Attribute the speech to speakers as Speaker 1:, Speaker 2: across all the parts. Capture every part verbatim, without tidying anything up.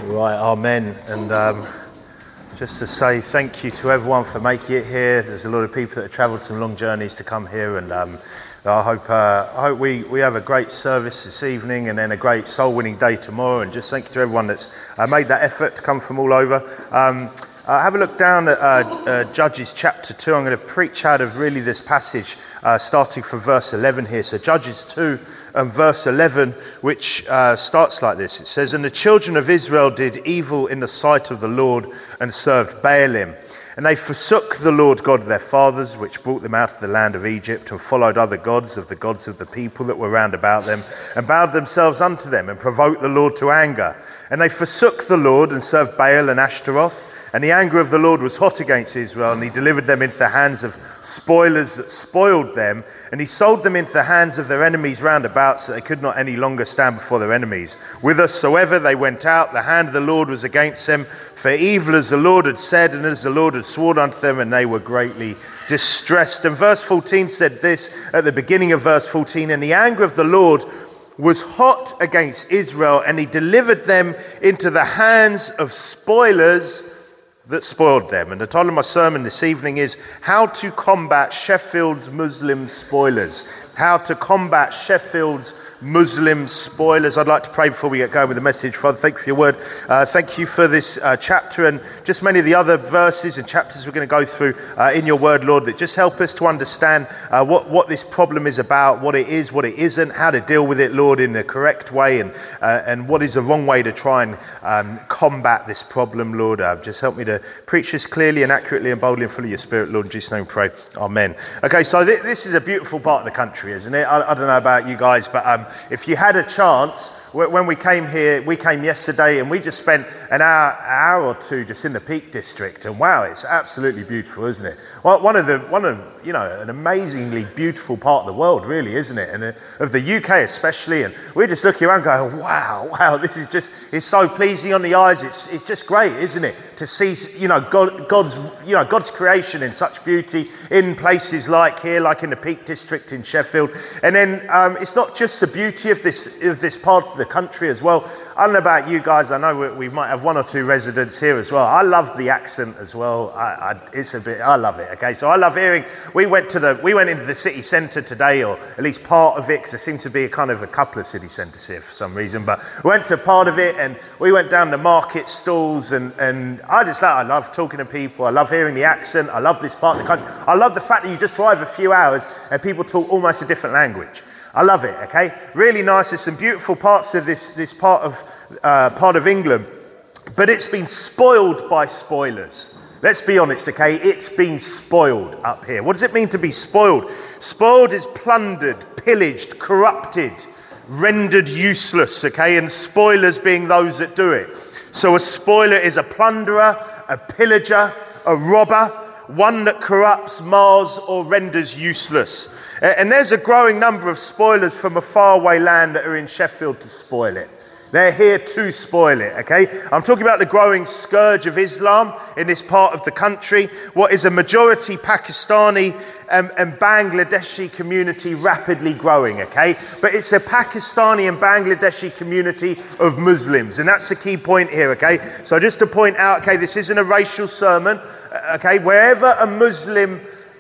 Speaker 1: Right, amen. And um, just to say thank you to everyone for making it here. There's a lot of people that have travelled some long journeys to come here, and um, I hope uh, I hope we, we have a great service this evening and then a great soul-winning day tomorrow. And just thank you to everyone that's uh, made that effort to come from all over. Um, Uh, have a look down at uh, uh, Judges chapter two. I'm going to preach out of really this passage uh, starting from verse eleven here. So Judges two and verse eleven, which uh, starts like this. It says, "And the children of Israel did evil in the sight of the Lord and served Baalim. And they forsook the Lord God of their fathers, which brought them out of the land of Egypt, and followed other gods of the gods of the people that were round about them, and bowed themselves unto them, and provoked the Lord to anger. And they forsook the Lord, and served Baal and Ashtaroth. And the anger of the Lord was hot against Israel, and he delivered them into the hands of spoilers that spoiled them, and he sold them into the hands of their enemies round about, so they could not any longer stand before their enemies. Whithersoever they went out, the hand of the Lord was against them, for evil as the Lord had said, and as the Lord had sworn unto them, and they were greatly distressed." And verse fourteen said this, at the beginning of verse fourteen, "And the anger of the Lord was hot against Israel, and he delivered them into the hands of spoilers that spoiled them." And the title of my sermon this evening is How to Combat Sheffield's Muslim Spoilers. How to combat Sheffield's Muslim spoilers. I'd like to pray before we get going with the message. Father, thank you for your word. Uh, thank you for this uh, chapter and just many of the other verses and chapters we're going to go through uh, in your word, Lord, that just help us to understand uh, what, what this problem is about, what it is, what it isn't, how to deal with it, Lord, in the correct way, and uh, and what is the wrong way to try and um, combat this problem, Lord. Uh, just help me to preach this clearly and accurately and boldly and full of your spirit, Lord. In Jesus' name we pray. Amen. Okay, so th- this is a beautiful part of the country, isn't it? I, I don't know about you guys, but um, if you had a chance, when we came here, we came yesterday and we just spent an hour, hour or two just in the Peak District, and wow, it's absolutely beautiful, isn't it? Well, one of the, one of you know, an amazingly beautiful part of the world, really, isn't it? And uh, of the U K especially. And we're just looking around, going, wow, wow, this is just, it's so pleasing on the eyes. It's, it's just great, isn't it, to see, you know, God, God's, you know, God's creation in such beauty in places like here, like in the Peak District in Sheffield. And then um, it's not just the beauty of this, of this part of the country as well. I don't know about you guys. I know we, we might have one or two residents here as well. I love the accent as well. I, I, it's a bit. I love it. Okay, so I love hearing. We went to the. We went into the city centre today, or at least part of it, because there seems to be a kind of a couple of city centres here for some reason. But we went to part of it, and we went down the market stalls, and and I just like. I love talking to people. I love hearing the accent. I love this part of the country. I love the fact that you just drive a few hours and people talk almost a different language. I love it, okay? Really nice. There's some beautiful parts of this this part of uh, part of England, but it's been spoiled by spoilers. Let's be honest, okay? It's been spoiled up here. What does it mean to be spoiled? Spoiled is plundered, pillaged, corrupted, rendered useless, okay? And spoilers being those that do it. So a spoiler is a plunderer, a pillager, a robber, one that corrupts, mars, or renders useless. And there's a growing number of spoilers from a faraway land that are in Sheffield to spoil it. They're here to spoil it, okay? I'm talking about the growing scourge of Islam in this part of the country, what is a majority Pakistani and, and Bangladeshi community rapidly growing, okay? But it's a Pakistani and Bangladeshi community of Muslims, and that's the key point here, okay? So just to point out, okay, this isn't a racial sermon, okay? Wherever a Muslim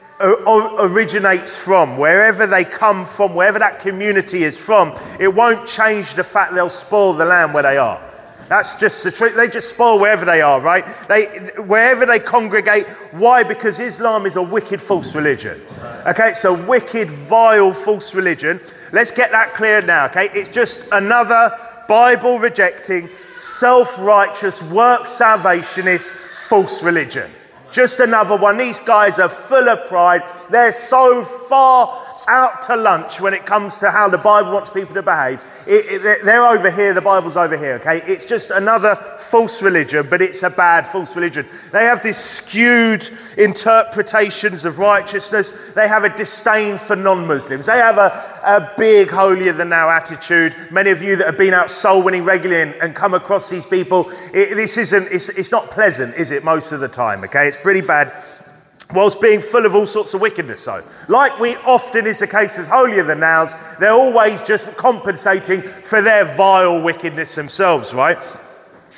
Speaker 1: originates from, wherever they come from, wherever that community is from, it won't change the fact they'll spoil the land where they are. That's just the truth. They just spoil wherever they are, right? They, wherever they congregate. Why? Because Islam is a wicked false religion. Okay, it's a wicked, vile, false religion. Let's get that clear now, okay? It's just another Bible-rejecting, self-righteous, work-salvationist false religion. Just another one. These guys are full of pride. They're so far out to lunch when it comes to how the Bible wants people to behave. It, it, they're over here, the Bible's over here, okay? It's just another false religion, but it's a bad false religion. They have these skewed interpretations of righteousness. They have a disdain for non-Muslims. They have a, a big holier-than-thou attitude. Many of you that have been out soul-winning regularly and, and come across these people, it, this isn't, it's, it's not pleasant, is it, most of the time, okay? It's pretty bad. whilst being full of all sorts of wickedness. So, like we often is the case with holier-than-thous, they're always just compensating for their vile wickedness themselves, right?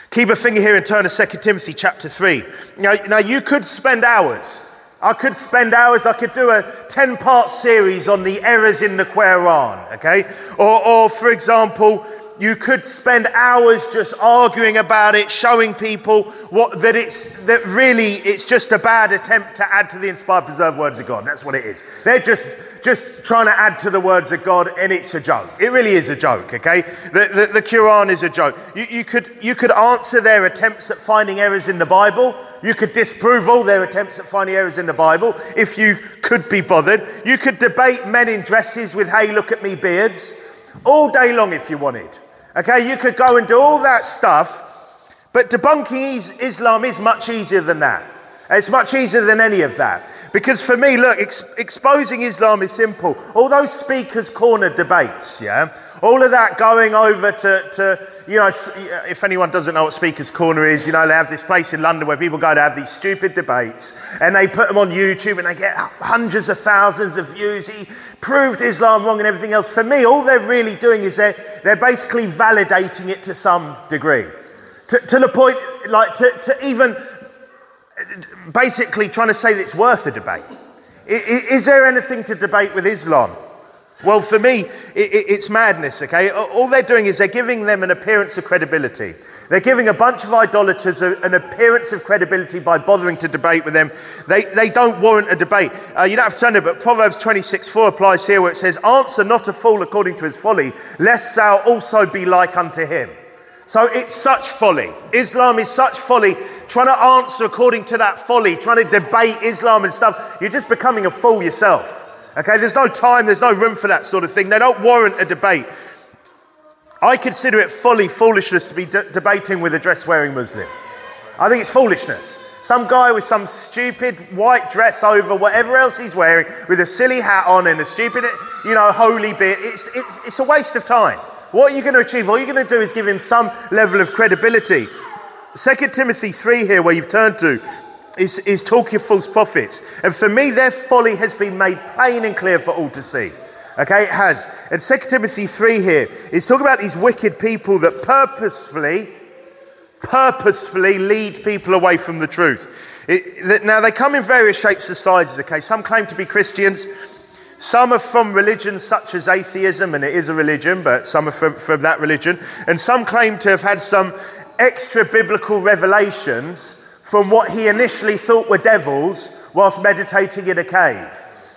Speaker 1: Keep a finger here and turn to Second Timothy chapter three. Now, now you could spend hours. I could spend hours. I could do a ten-part series on the errors in the Quran, okay? Or, or for example, you could spend hours just arguing about it, showing people what that it's that really it's just a bad attempt to add to the inspired, preserved words of God. That's what it is. They're just just trying to add to the words of God, and it's a joke. It really is a joke, okay? The, the, the Quran is a joke. You, you could you could answer their attempts at finding errors in the Bible. You could disprove all their attempts at finding errors in the Bible if you could be bothered. You could debate men in dresses with, hey, look at me beards, all day long if you wanted. Okay, you could go and do all that stuff, but debunking Islam is much easier than that. It's much easier than any of that. Because for me, look, ex- exposing Islam is simple. All those speakers' corner debates, yeah, all of that going over to, to, you know, if anyone doesn't know what speakers' corner is, you know, they have this place in London where people go to have these stupid debates and they put them on YouTube and they get hundreds of thousands of views. He proved Islam wrong and everything else. For me, all they're really doing is they're, they're basically validating it to some degree. To, to the point, like, to, to even basically trying to say that it's worth a debate. Is, is there anything to debate with Islam? Well, for me, it, it, it's madness, okay? All they're doing is they're giving them an appearance of credibility. They're giving a bunch of idolaters a, an appearance of credibility by bothering to debate with them. They they don't warrant a debate. Uh, you don't have to turn it, but Proverbs twenty-six four applies here where it says, answer not a fool according to his folly, lest thou also be like unto him. So it's such folly. Islam is such folly. Trying to answer according to that folly, trying to debate Islam and stuff, you're just becoming a fool yourself. Okay, there's no time, there's no room for that sort of thing. They don't warrant a debate. I consider it folly, foolishness to be de- debating with a dress-wearing Muslim. I think it's foolishness. Some guy with some stupid white dress over whatever else he's wearing, with a silly hat on and a stupid, you know, holy beard. It's, it's, it's a waste of time. What are you going to achieve? All you're going to do is give him some level of credibility. Second Timothy three here, where you've turned to, is, is talking of false prophets. And for me, their folly has been made plain and clear for all to see. Okay, it has. And Second Timothy three here is talking about these wicked people that purposefully, purposefully lead people away from the truth. It, that, now, they come in various shapes and sizes, okay? Some claim to be Christians. Some are from religions such as atheism, and it is a religion, but some are from, from that religion. And some claim to have had some extra biblical revelations from what he initially thought were devils whilst meditating in a cave.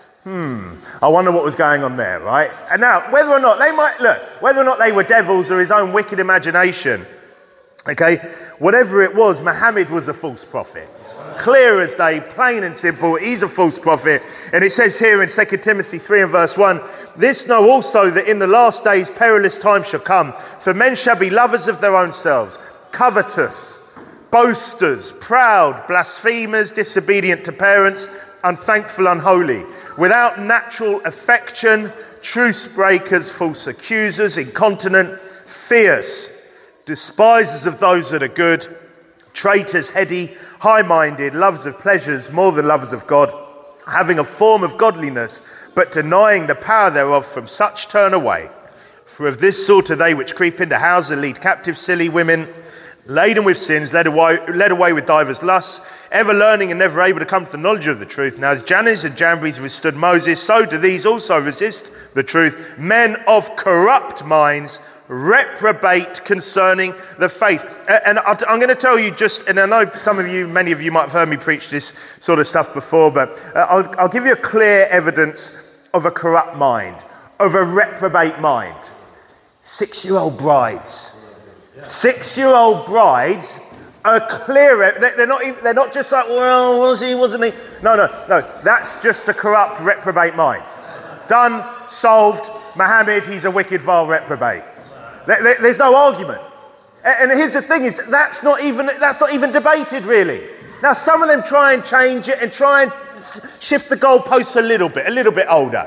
Speaker 1: Hmm, I wonder what was going on there, right? And now, whether or not they might, look, whether or not they were devils or his own wicked imagination, okay, whatever it was, Muhammad was a false prophet. Clear as day, plain and simple, he's a false prophet. And it says here in Second Timothy three and verse one, this know also that in the last days perilous times shall come, for men shall be lovers of their own selves, covetous, boasters, proud, blasphemers, disobedient to parents, unthankful, unholy, without natural affection, truce breakers, false accusers, incontinent, fierce, despisers of those that are good, traitors, heady, high-minded, lovers of pleasures more than lovers of God, having a form of godliness, but denying the power thereof. From such turn away. For of this sort are they which creep into houses and lead captive silly women, laden with sins, led away, led away with divers lusts, ever learning and never able to come to the knowledge of the truth. Now as Jannes and Jambres withstood Moses, so do these also resist the truth. Men of corrupt minds, reprobate concerning the faith. And I'm going to tell you just, and I know some of you, many of you might have heard me preach this sort of stuff before, but I'll, I'll give you a clear evidence of a corrupt mind, of a reprobate mind. Six-year-old brides. Six-year-old brides are clear. They're not even, they're not just like, well, was he, wasn't he? No, no, no. That's just a corrupt, reprobate mind. Done, solved. Muhammad, he's a wicked, vile reprobate. There's no argument. And here's the thing: is that's not even that's not even debated really. Now some of them try and change it and try and shift the goalposts a little bit, a little bit older.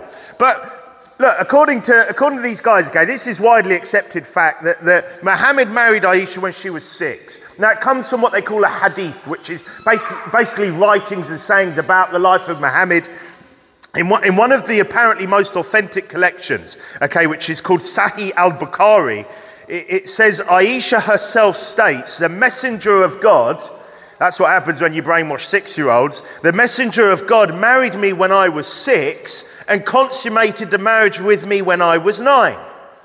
Speaker 1: But look, according to according to these guys, okay, this is widely accepted fact that, that Muhammad married Aisha when she was six. Now it comes from what they call a hadith, which is basically writings and sayings about the life of Muhammad. In one, in one of the apparently most authentic collections, okay, which is called Sahih al-Bukhari, it, it says Aisha herself states, the messenger of God, that's what happens when you brainwash six-year-olds, the messenger of God married me when I was six and consummated the marriage with me when I was nine.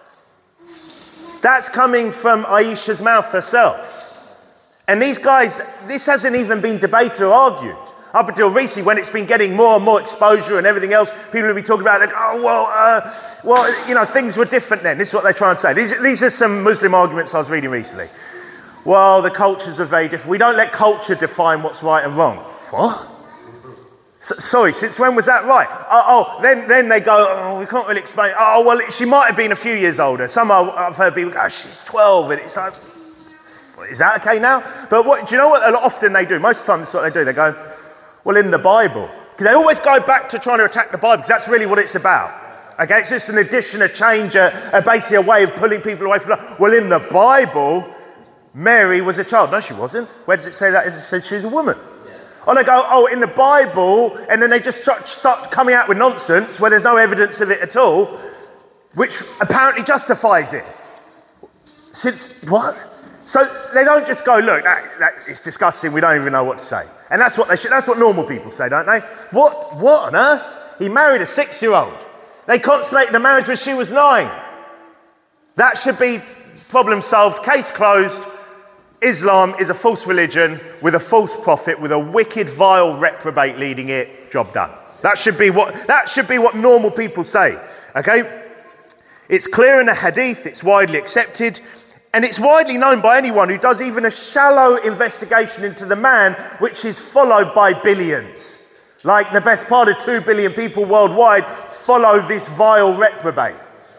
Speaker 1: That's coming from Aisha's mouth herself. And these guys, this hasn't even been debated or argued. Up until recently, when it's been getting more and more exposure and everything else, people will be talking about, like, oh, well, uh, well, you know, things were different then. This is what they try and say. These, these are some Muslim arguments I was reading recently. Well, the cultures are very different. We don't let culture define what's right and wrong. What? So, sorry, since when was that right? Oh, oh then, then they go, oh, we can't really explain. Oh, well, she might have been a few years older. Some I've heard people go, oh, she's twelve, and it's like, well, is that okay now? But what, do you know what often they do? Most of the time, that's what they do. They go, well, in the Bible. Because they always go back to trying to attack the Bible, because that's really what it's about. Okay, it's just an addition, a change, a, a basically a way of pulling people away from that. Well, in the Bible, Mary was a child. No, she wasn't. Where does it say that? It says she was a woman. Yeah. Or they go, oh, in the Bible, and then they just start, start coming out with nonsense where there's no evidence of it at all, which apparently justifies it. Since, what? So they don't just go, look, that, that is disgusting, we don't even know what to say. And that's what they should, that's what normal people say, don't they? What, what on earth? He married a six-year-old. They consummated the marriage when she was nine. That should be problem solved, case closed. Islam is a false religion with a false prophet, with a wicked, vile reprobate leading it. Job done. That should be what, that should be what normal people say, okay? It's clear in the hadith, it's widely accepted. And it's widely known by anyone who does even a shallow investigation into the man, which is followed by billions. Like the best part of two billion people worldwide follow this vile reprobate.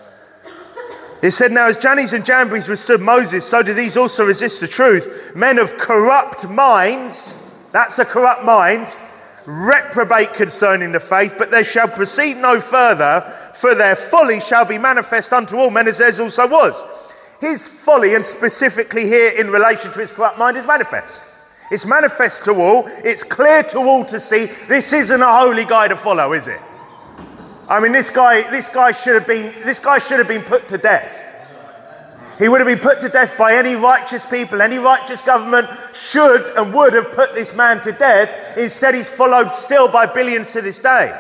Speaker 1: It said, now as Jannes and Jambres withstood Moses, so do these also resist the truth. Men of corrupt minds, that's a corrupt mind, reprobate concerning the faith, but they shall proceed no further, for their folly shall be manifest unto all men, as theirs also was. His folly, and specifically here in relation to his corrupt mind, is manifest. It's manifest to all. It's clear to all to see. This isn't a holy guy to follow, is it? I mean, this guy, this guy should have been, this guy should have been put to death. He would have been put to death by any righteous people. Any righteous government should and would have put this man to death. Instead, he's followed still by billions to this day.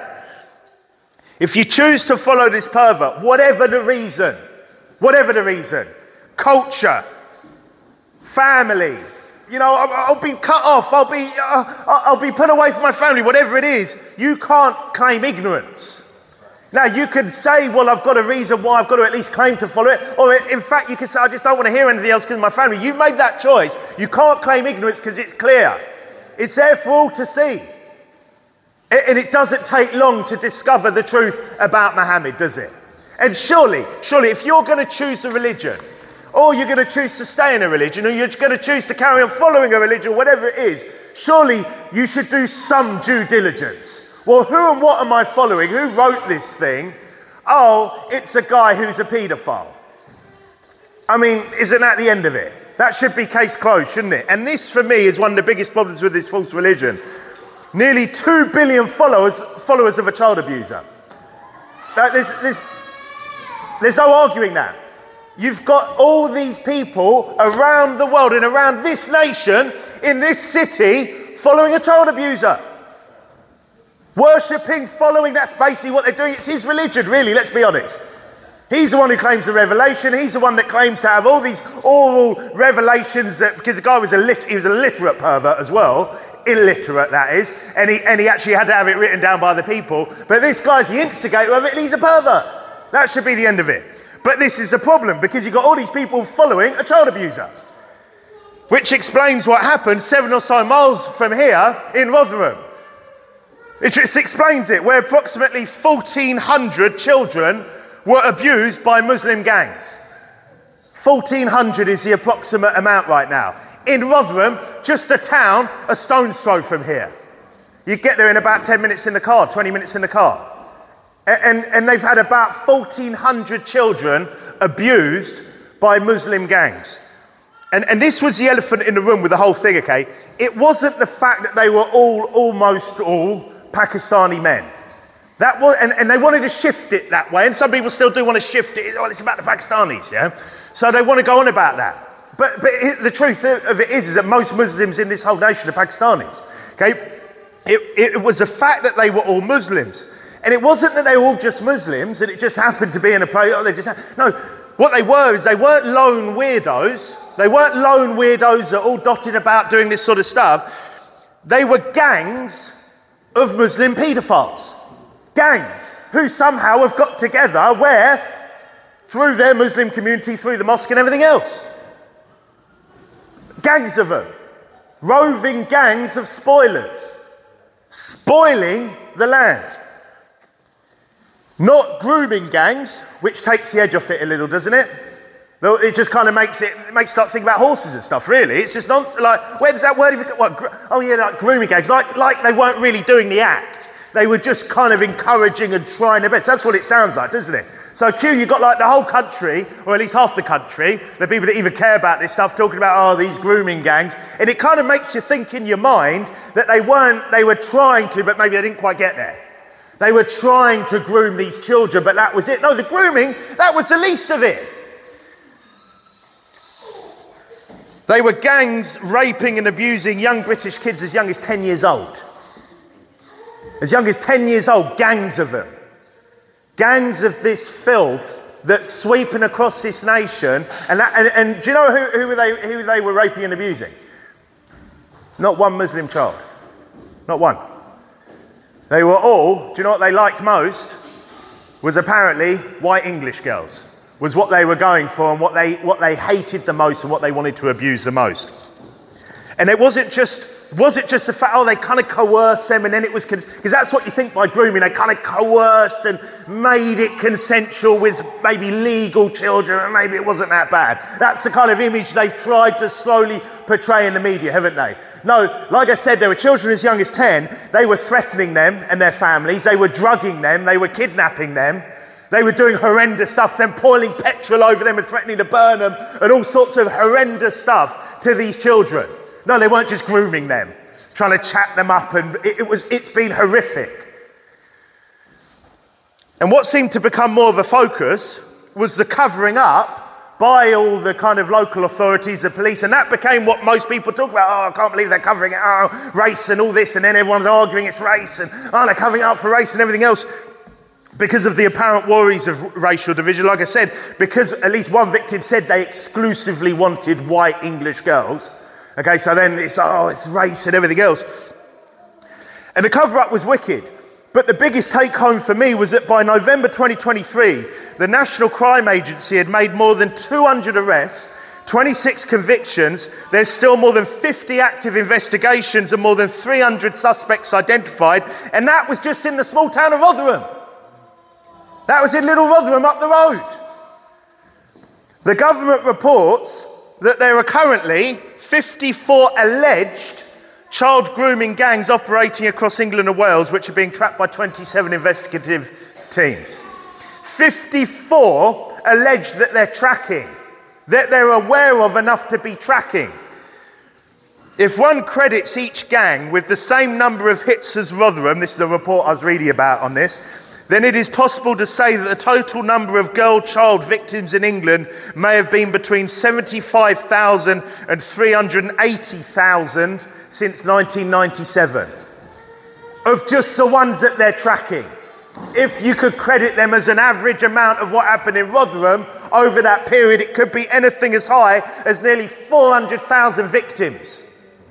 Speaker 1: If you choose to follow this pervert, whatever the reason, whatever the reason, culture, family, you know, I'll, I'll be cut off, I'll be, uh, I'll be put away from my family, whatever it is, you can't claim ignorance. Now, you can say, well, I've got a reason why I've got to at least claim to follow it. Or in fact, you can say, I just don't want to hear anything else because of my family. You've made that choice. You can't claim ignorance because it's clear. It's there for all to see. And it doesn't take long to discover the truth about Muhammad, does it? And surely, surely, if you're going to choose a religion, or you're going to choose to stay in a religion, or you're going to choose to carry on following a religion, whatever it is, surely you should do some due diligence. Well, who and what am I following? Who wrote this thing? Oh, it's a guy who's a paedophile. I mean, isn't that the end of it? That should be case closed, shouldn't it? And this, for me, is one of the biggest problems with this false religion. Nearly two billion followers followers of a child abuser. That, there's, there's, there's no arguing that. You've got all these people around the world and around this nation, in this city, following a child abuser. Worshipping, following, that's basically what they're doing. It's his religion, really, let's be honest. He's the one who claims the revelation. He's the one that claims to have all these oral revelations, that, because the guy was a lit, he was a literate pervert as well. Illiterate, that is. And he, and he actually had to have it written down by the people. But this guy's the instigator of it, and he's a pervert. That should be the end of it. But this is a problem, because you've got all these people following a child abuser. Which explains what happened seven or so miles from here in Rotherham. It just explains it, where approximately fourteen hundred children were abused by Muslim gangs. fourteen hundred is the approximate amount right now. In Rotherham, just a town, a stone's throw from here. You get there in about ten minutes in the car, twenty minutes in the car. And, and they've had about fourteen hundred children abused by Muslim gangs. And, and this was the elephant in the room with the whole thing, okay? It wasn't the fact that they were all, almost all, Pakistani men. That was, and, and they wanted to shift it that way, and some people still do want to shift it. Oh, it's about the Pakistanis, yeah? So they want to go on about that. But, but it, the truth of it is, is that most Muslims in this whole nation are Pakistanis. Okay? It, it was the fact that they were all Muslims. And it wasn't that they were all just Muslims and it just happened to be in a place. Oh, they just ha- no, what they were is they weren't lone weirdos. They weren't lone weirdos that all dotted about doing this sort of stuff. They were gangs of Muslim paedophiles. Gangs who somehow have got together where, through their Muslim community, through the mosque and everything else. Gangs of them. Roving gangs of spoilers. Spoiling the land. Not grooming gangs, which takes the edge off it a little, doesn't it? It just kind of makes it, it makes you start thinking about horses and stuff, really. It's just not like, where does that word even come? What, gr- oh yeah, like grooming gangs. Like, like they weren't really doing the act. They were just kind of encouraging and trying their best. That's what it sounds like, doesn't it? So Q, you've got like the whole country, or at least half the country, the people that even care about this stuff, talking about, oh, these grooming gangs. And it kind of makes you think in your mind that they weren't, they were trying to, but maybe they didn't quite get there. They were trying to groom these children, but that was it. No, the grooming, that was the least of it. They were gangs raping and abusing young British kids as young as ten years old. As young as ten years old, gangs of them. Gangs of this filth that's sweeping across this nation. And, that, and, and do you know who, who, they, who they were raping and abusing? Not one Muslim child. Not one. They were all, do you know what they liked most? Was apparently white English girls. Was what they were going for and what they what they hated the most and what they wanted to abuse the most. And it wasn't just was it just the fact, oh, they kind of coerced them, and then it was, because that's what you think by grooming, they kind of coerced and made it consensual with maybe legal children, and maybe it wasn't that bad. That's the kind of image they've tried to slowly portray in the media, haven't they? No, like I said, there were children as young as ten. They were threatening them and their families. They were drugging them. They were kidnapping them. They were doing horrendous stuff, then pouring petrol over them and threatening to burn them, and all sorts of horrendous stuff to these children. No, they weren't just grooming them, trying to chat them up, and it, it was, it's been horrific. And what seemed to become more of a focus was the covering up by all the kind of local authorities, the police, and that became what most people talk about. Oh, I can't believe they're covering it. Oh, race and all this, and then everyone's arguing it's race, and oh, they're covering it up for race and everything else. Because of the apparent worries of racial division, like I said, because at least one victim said they exclusively wanted white English girls. Okay, so then it's, oh, it's race and everything else. And the cover-up was wicked. But the biggest take-home for me was that by November twenty twenty-three, the National Crime Agency had made more than two hundred arrests, twenty-six convictions. There's still more than fifty active investigations and more than three hundred suspects identified. And that was just in the small town of Rotherham. That was in Little Rotherham up the road. The government reports that there are currently fifty-four alleged child grooming gangs operating across England and Wales, which are being tracked by twenty-seven investigative teams. fifty-four alleged that they're tracking, that they're aware of enough to be tracking. If one credits each gang with the same number of hits as Rotherham, this is a report I was reading about on this, then it is possible to say that the total number of girl-child victims in England may have been between seventy-five thousand and three hundred eighty thousand since nineteen ninety-seven. Of just the ones that they're tracking. If you could credit them as an average amount of what happened in Rotherham over that period, it could be anything as high as nearly four hundred thousand victims.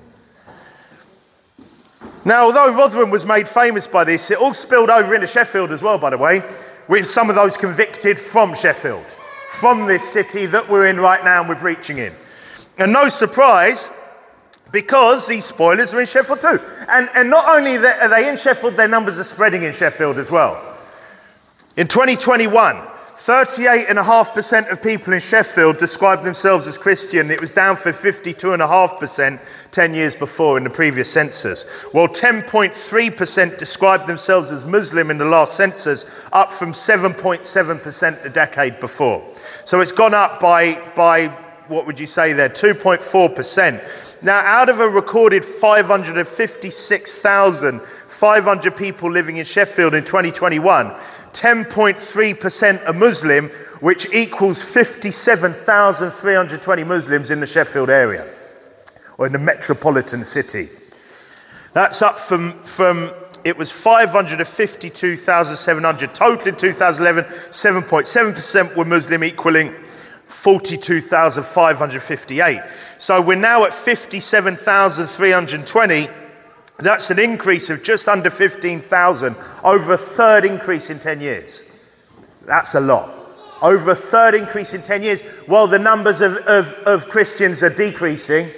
Speaker 1: Now, although Rotherham was made famous by this, it all spilled over into Sheffield as well, by the way, with some of those convicted from Sheffield, from this city that we're in right now and we're preaching in. And no surprise, because these spoilers are in Sheffield too. And, and not only are they in Sheffield, their numbers are spreading in Sheffield as well. In twenty twenty-one, thirty-eight point five percent of people in Sheffield described themselves as Christian. It was down from fifty-two point five percent ten years before in the previous census, while ten point three percent described themselves as Muslim in the last census, up from seven point seven percent a decade before. So it's gone up by, by what would you say there, two point four percent. Now, out of a recorded five hundred fifty-six thousand five hundred people living in Sheffield in twenty twenty-one, ten point three percent are Muslim, which equals fifty-seven thousand three hundred twenty Muslims in the Sheffield area, or in the metropolitan city. That's up from, from it was five hundred fifty-two thousand seven hundred total in two thousand eleven, seven point seven percent were Muslim, equaling forty-two thousand five hundred fifty-eight. So we're now at fifty-seven thousand three hundred twenty. That's an increase of just under fifteen thousand, over a third increase in ten years. That's a lot. Over a third increase in ten years, while the numbers of, of, of Christians are decreasing.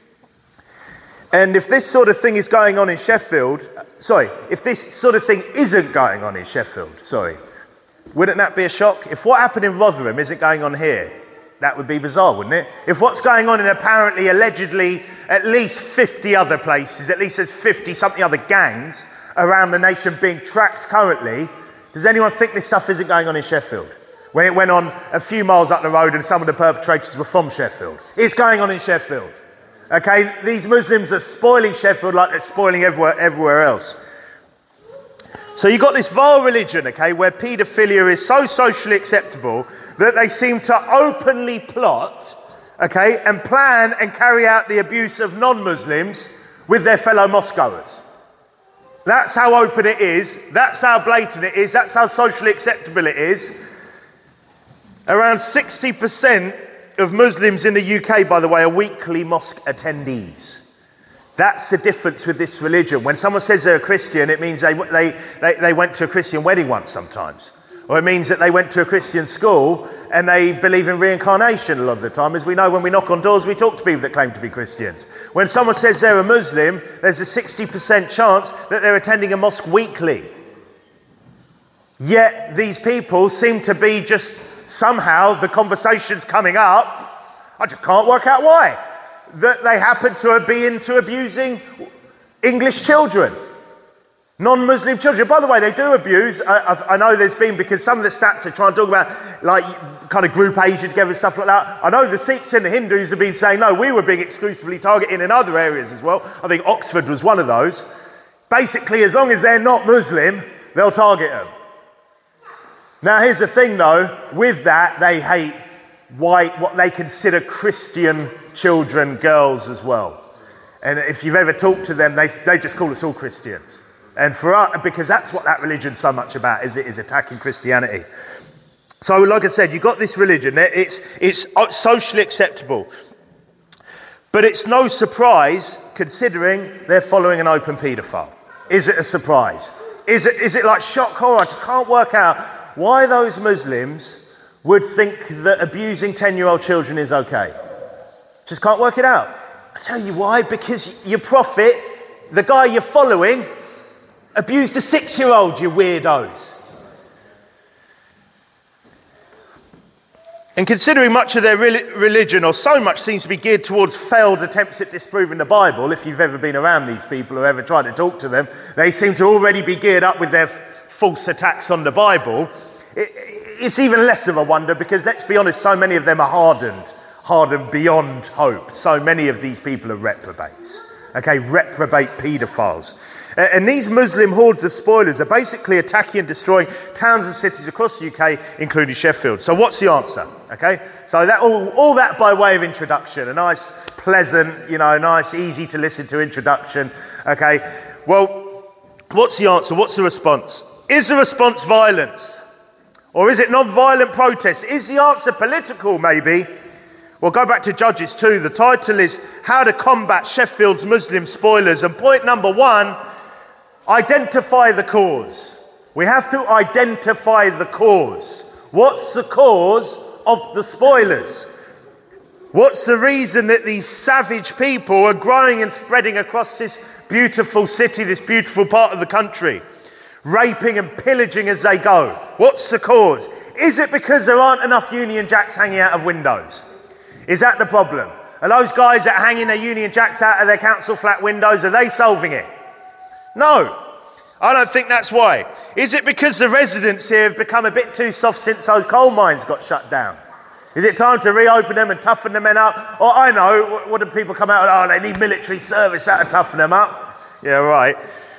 Speaker 1: And if this sort of thing is going on in Sheffield, sorry, if this sort of thing isn't going on in Sheffield, sorry, wouldn't that be a shock? If what happened in Rotherham isn't going on here, that would be bizarre, wouldn't it? If what's going on in apparently, allegedly, at least fifty other places, at least there's fifty-something other gangs around the nation being tracked currently, does anyone think this stuff isn't going on in Sheffield? When it went on a few miles up the road and some of the perpetrators were from Sheffield. It's going on in Sheffield. Okay, these Muslims are spoiling Sheffield like they're spoiling everywhere, everywhere else. So you've got this vile religion, okay, where paedophilia is so socially acceptable that they seem to openly plot, okay, and plan and carry out the abuse of non-Muslims with their fellow mosque-goers. That's how open it is. That's how blatant it is. That's how socially acceptable it is. Around sixty percent of Muslims in the U K, by the way, are weekly mosque attendees. That's the difference with this religion. When someone says they're a Christian, it means they, they, they, they went to a Christian wedding once sometimes. Or it means that they went to a Christian school and they believe in reincarnation a lot of the time. As we know, when we knock on doors, we talk to people that claim to be Christians. When someone says they're a Muslim, there's a sixty percent chance that they're attending a mosque weekly. Yet these people seem to be just somehow, the conversation's coming up, I just can't work out why, that they happen to be into abusing English children, non-Muslim children. By the way, they do abuse, I, I know there's been, because some of the stats are trying to talk about like kind of group Asia together, stuff like that. I know the Sikhs and the Hindus have been saying, no, we were being exclusively targeted in other areas as well. I think Oxford was one of those. Basically, as long as they're not Muslim, they'll target them. Now, here's the thing, though. With that, they hate white, what they consider Christian children, girls as well. And if you've ever talked to them, they they just call us all Christians. And for us, because that's what that religion's so much about, is it is attacking Christianity. So, like I said, you've got this religion. It's it's socially acceptable, but it's no surprise considering they're following an open paedophile. Is it a surprise? Is it is it like shock horror? I just can't work out why those Muslims would think that abusing ten-year-old children is okay. Just can't work it out. I tell you why, because your prophet, the guy you're following, abused a six-year-old, you weirdos. And considering much of their religion, or so much, seems to be geared towards failed attempts at disproving the Bible, if you've ever been around these people or ever tried to talk to them, they seem to already be geared up with their false attacks on the Bible. It's even less of a wonder because, let's be honest, so many of them are hardened, hardened beyond hope. So many of these people are reprobates, okay, reprobate paedophiles. And these Muslim hordes of spoilers are basically attacking and destroying towns and cities across the U K, including Sheffield. So what's the answer? Okay, so that all, all that by way of introduction, a nice, pleasant, you know, nice, easy to listen to introduction. Okay, well, what's the answer? What's the response? Is the response violence? Or is it non-violent protest? Is the answer political, maybe? Well, go back to Judges two. The title is How to Combat Sheffield's Muslim Spoilers. And point number one, identify the cause. We have to identify the cause. What's the cause of the spoilers? What's the reason that these savage people are growing and spreading across this beautiful city, this beautiful part of the country? Raping and pillaging as they go. What's the cause? Is it because there aren't enough Union Jacks hanging out of windows? Is that the problem? Are those guys that are hanging their Union Jacks out of their council flat windows, are they solving it? No, I don't think that's why. Is it because the residents here have become a bit too soft since those coal mines got shut down? Is it time to reopen them and toughen the men up? Or I know, what do people come out, oh, they need military service, that'll toughen them up. Yeah, right.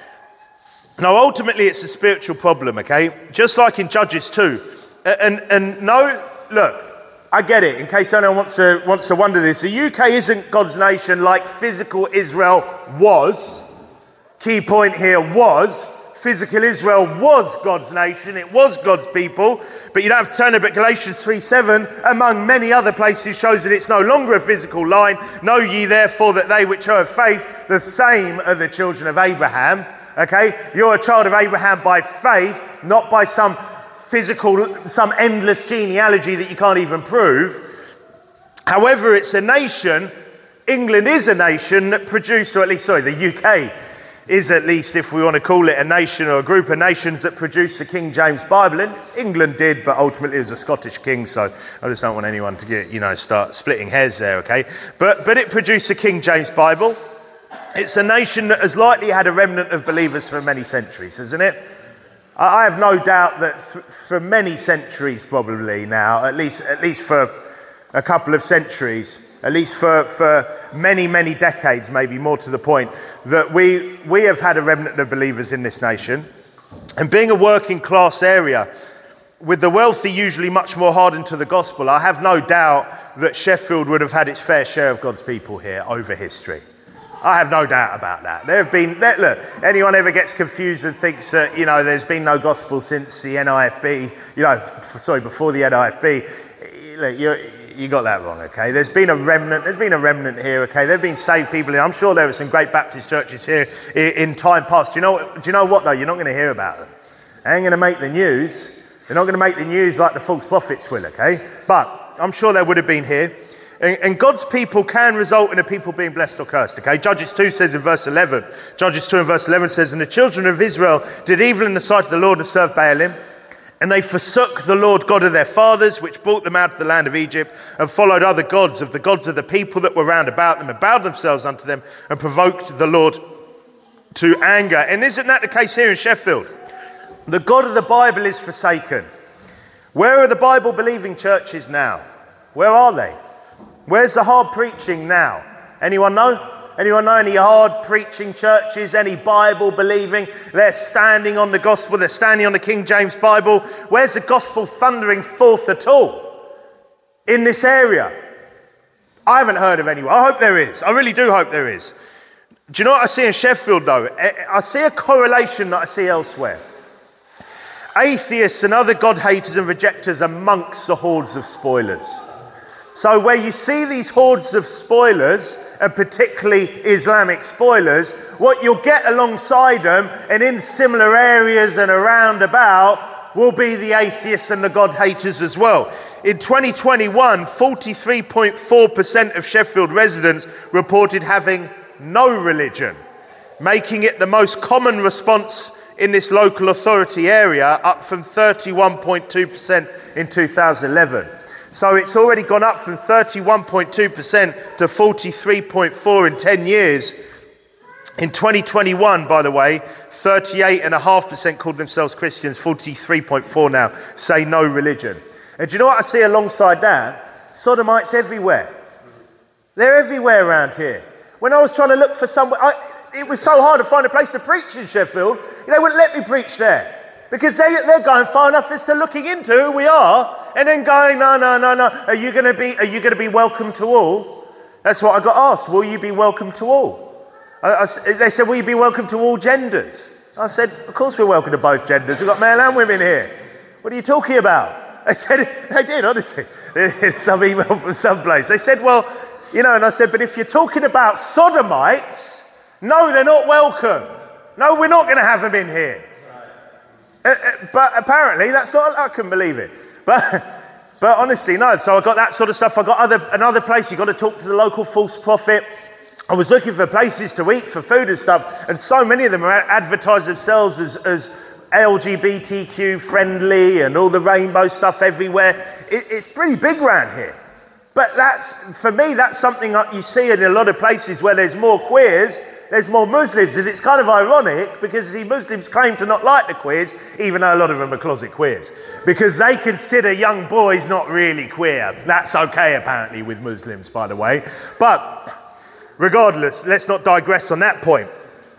Speaker 1: No, ultimately it's a spiritual problem, okay? Just like in Judges two. And, and no, look, I get it, in case anyone wants to, wants to wonder this. The U K isn't God's nation like physical Israel was. Key point here was, physical Israel was God's nation, it was God's people. But you don't have to turn it, but Galatians three seven, among many other places, shows that it's no longer a physical line. Know ye therefore that they which are of faith, the same are the children of Abraham. Okay, you're a child of Abraham by faith, not by some physical, some endless genealogy that you can't even prove. However, it's a nation, England is a nation that produced, or at least, sorry, the U K is at least, if we want to call it a nation or a group of nations that produced the King James Bible. And England did, but ultimately it was a Scottish king, so I just don't want anyone to get, you know, start splitting hairs there, okay? But, but it produced the King James Bible. It's a nation that has likely had a remnant of believers for many centuries, isn't it? I have no doubt that th- for many centuries probably now, at least at least for a couple of centuries, at least for, for many, many decades, maybe more to the point, that we, we have had a remnant of believers in this nation. And being a working class area, with the wealthy usually much more hardened to the gospel, I have no doubt that Sheffield would have had its fair share of God's people here over history. I have no doubt about that. There have been, there, look, anyone ever gets confused and thinks that, you know, there's been no gospel since the N I F B, you know, sorry, before the N I F B, look, you you got that wrong, okay? There's been a remnant, there's been a remnant here, okay? There have been saved people, and I'm sure there were some great Baptist churches here in, in time past. Do you know, do you know what, though? You're not going to hear about them. They ain't going to make the news. They're not going to make the news like the false prophets will, okay? But I'm sure there would have been here. And God's people can result in a people being blessed or cursed, okay? Judges two says in verse eleven, Judges two and verse eleven says, and the children of Israel did evil in the sight of the Lord and served Baalim, and they forsook the Lord God of their fathers, which brought them out of the land of Egypt, and followed other gods of the gods of the people that were round about them, and bowed themselves unto them, and provoked the Lord to anger. And isn't that the case here in Sheffield? The God of the Bible is forsaken. Where are the Bible-believing churches now? Where are they? Where's the hard preaching now? Anyone know? Anyone know any hard preaching churches? Any Bible believing? They're standing on the gospel. They're standing on the King James Bible. Where's the gospel thundering forth at all in this area? I haven't heard of anyone. I hope there is. I really do hope there is. Do you know what I see in Sheffield though? I see a correlation that I see elsewhere. Atheists and other God haters and rejectors amongst the hordes of spoilers. So where you see these hordes of spoilers, and particularly Islamic spoilers, what you'll get alongside them and in similar areas and around about will be the atheists and the God haters as well. In twenty twenty-one, forty-three point four percent of Sheffield residents reported having no religion, making it the most common response in this local authority area, up from thirty-one point two percent in two thousand eleven. So it's already gone up from thirty-one point two percent to forty-three point four in ten years. In twenty twenty-one, by the way, thirty-eight point five percent called themselves Christians, forty-three point four now say no religion. And do you know what I see alongside that? Sodomites everywhere. They're everywhere around here. When I was trying to look for somewhere, I, it was so hard to find a place to preach in Sheffield. They wouldn't let me preach there. Because they, they're going far enough as to looking into who we are and then going, no, no, no, no. Are you going to be, are you going to be welcome to all? That's what I got asked. Will you be welcome to all? I, I, they said, will you be welcome to all genders? I said, of course we're welcome to both genders. We've got male and women here. What are you talking about? They said, they did, honestly. Some email from someplace. They said, well, you know, and I said, but if you're talking about sodomites, no, they're not welcome. No, we're not going to have them in here. Uh, uh, but apparently that's not, I couldn't believe it. But but honestly, no. So I got that sort of stuff. I got other another place. You got to talk to the local false prophet. I was looking for places to eat, for food and stuff. And so many of them are advertised themselves as, as L G B T Q friendly and all the rainbow stuff everywhere. It, it's pretty big around here. But that's, for me, that's something that you see in a lot of places where there's more queers. there's more Muslims. And it's kind of ironic because the Muslims claim to not like the queers, even though a lot of them are closet queers, because they consider young boys not really queer. That's okay, apparently, with Muslims, by the way. But regardless, let's not digress on that point.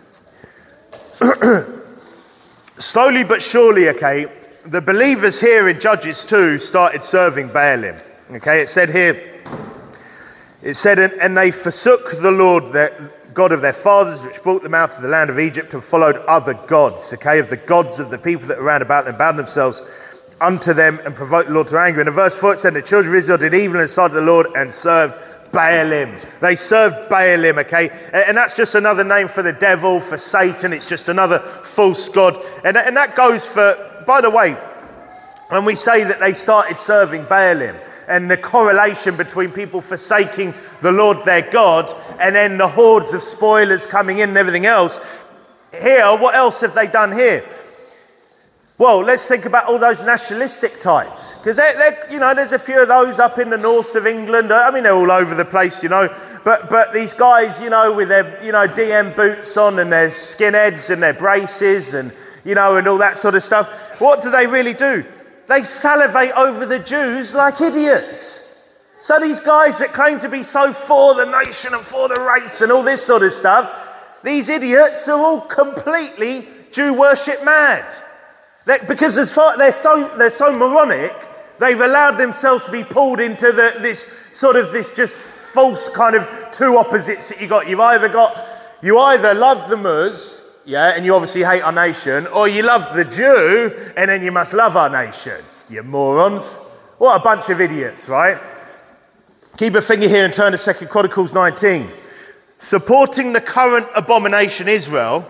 Speaker 1: Slowly but surely, okay, the believers here in Judges two started serving Baalim. Okay, it said here, it said, and they forsook the Lord, their God of their fathers, which brought them out of the land of Egypt, and followed other gods, okay, of the gods of the people that were round about them, bound themselves unto them and provoked the Lord to anger. And in verse four it said, the children of Israel did evil in the sight of the Lord and served Baalim. They served Baalim, okay? And that's just another name for the devil, for Satan. It's just another false god. And, and that goes for, by the way, when we say that they started serving Baalim, and the correlation between people forsaking the Lord their God and then the hordes of spoilers coming in and everything else, here, what else have they done here? Well, let's think about all those nationalistic types, because they're, they're, you know, there's a few of those up in the north of England. I mean, they're all over the place, you know. But but these guys, you know, with their, you know, D M boots on and their skinheads and their braces and, you know, and all that sort of stuff. What do they really do? They salivate over the Jews like idiots. So these guys that claim to be so for the nation and for the race and all this sort of stuff, these idiots are all completely Jew worship mad. They're, because as far, they're so they're so moronic, they've allowed themselves to be pulled into the, this sort of this just false kind of two opposites that you got. You've either got you either love the Mus, yeah, and you obviously hate our nation, or you love the Jew and then you must love our nation. You morons! What a bunch of idiots, right? Keep a finger here and turn to Second Chronicles nineteen. Supporting the current abomination Israel,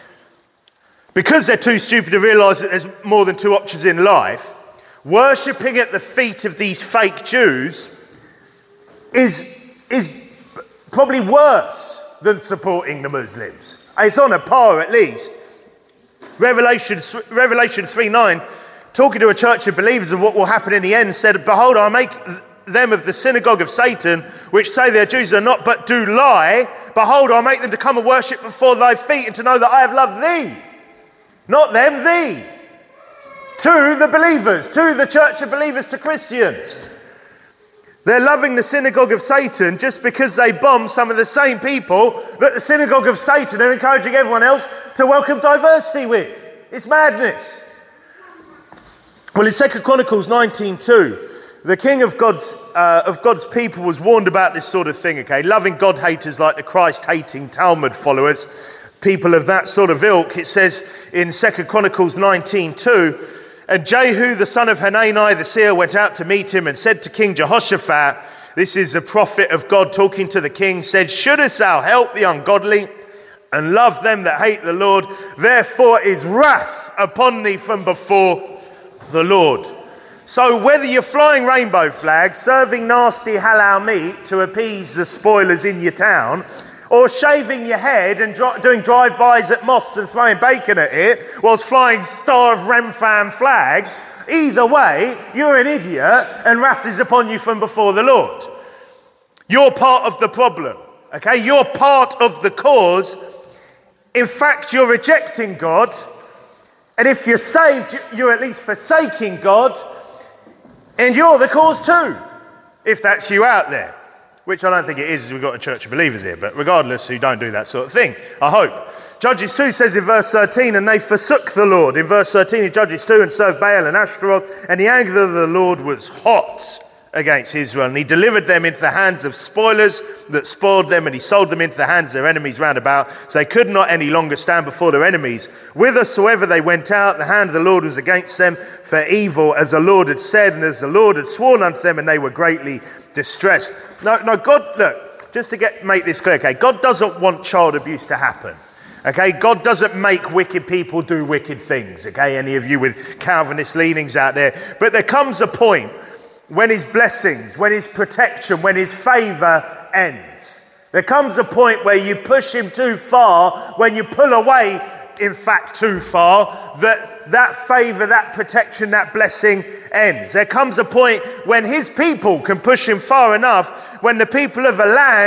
Speaker 1: because they're too stupid to realise that there's more than two options in life, worshipping at the feet of these fake Jews is, is probably worse than supporting the Muslims. It's on a par at least. Revelation, Revelation three nine, talking to a church of believers of what will happen in the end, said, behold, I'll make them of the synagogue of Satan, which say they're Jews are not, but do lie. Behold, I'll make them to come and worship before thy feet, and to know that I have loved thee. Not them, thee. To the believers, to the church of believers, to Christians. They're loving the synagogue of Satan just because they bomb some of the same people that the synagogue of Satan are encouraging everyone else to welcome diversity with. It's madness. Well, in Second Chronicles nineteen two, the king of God's uh, of God's people was warned about this sort of thing, okay? Loving God haters like the Christ-hating Talmud followers, people of that sort of ilk. It says in Second Chronicles nineteen two, and Jehu the son of Hanani the seer went out to meet him and said to King Jehoshaphat, this is the prophet of God talking to the king, said, shouldest thou help the ungodly and love them that hate the Lord? Therefore is wrath upon thee from before the Lord. So whether you're flying rainbow flags, serving nasty halal meat to appease the spoilers in your town, or shaving your head and dri- doing drive-bys at mosques and throwing bacon at it whilst flying Star of Remphan flags, either way, you're an idiot and wrath is upon you from before the Lord. You're part of the problem, okay? You're part of the cause. In fact, you're rejecting God, and if you're saved, you're at least forsaking God, and you're the cause too, if that's you out there. Which I don't think it is, as we've got a church of believers here, but regardless, who don't do that sort of thing, I hope. Judges two says in verse thirteen, and they forsook the Lord. In verse thirteen of Judges two, and served Baal and Ashtaroth, and the anger of the Lord was hot against Israel, and he delivered them into the hands of spoilers that spoiled them, and he sold them into the hands of their enemies round about, so they could not any longer stand before their enemies. Whithersoever they went out, the hand of the Lord was against them for evil, as the Lord had said, and as the Lord had sworn unto them, and they were greatly distressed. No, no, God, look, just to get make this clear, okay, God doesn't want child abuse to happen. Okay, God doesn't make wicked people do wicked things, okay, any of you with Calvinist leanings out there. But there comes a point when his blessings, when his protection, when his favour ends. There comes a point where you push him too far, when you pull away, in fact, too far, that that favour, that protection, that blessing ends. There comes a point when his people can push him far enough, when the people of a land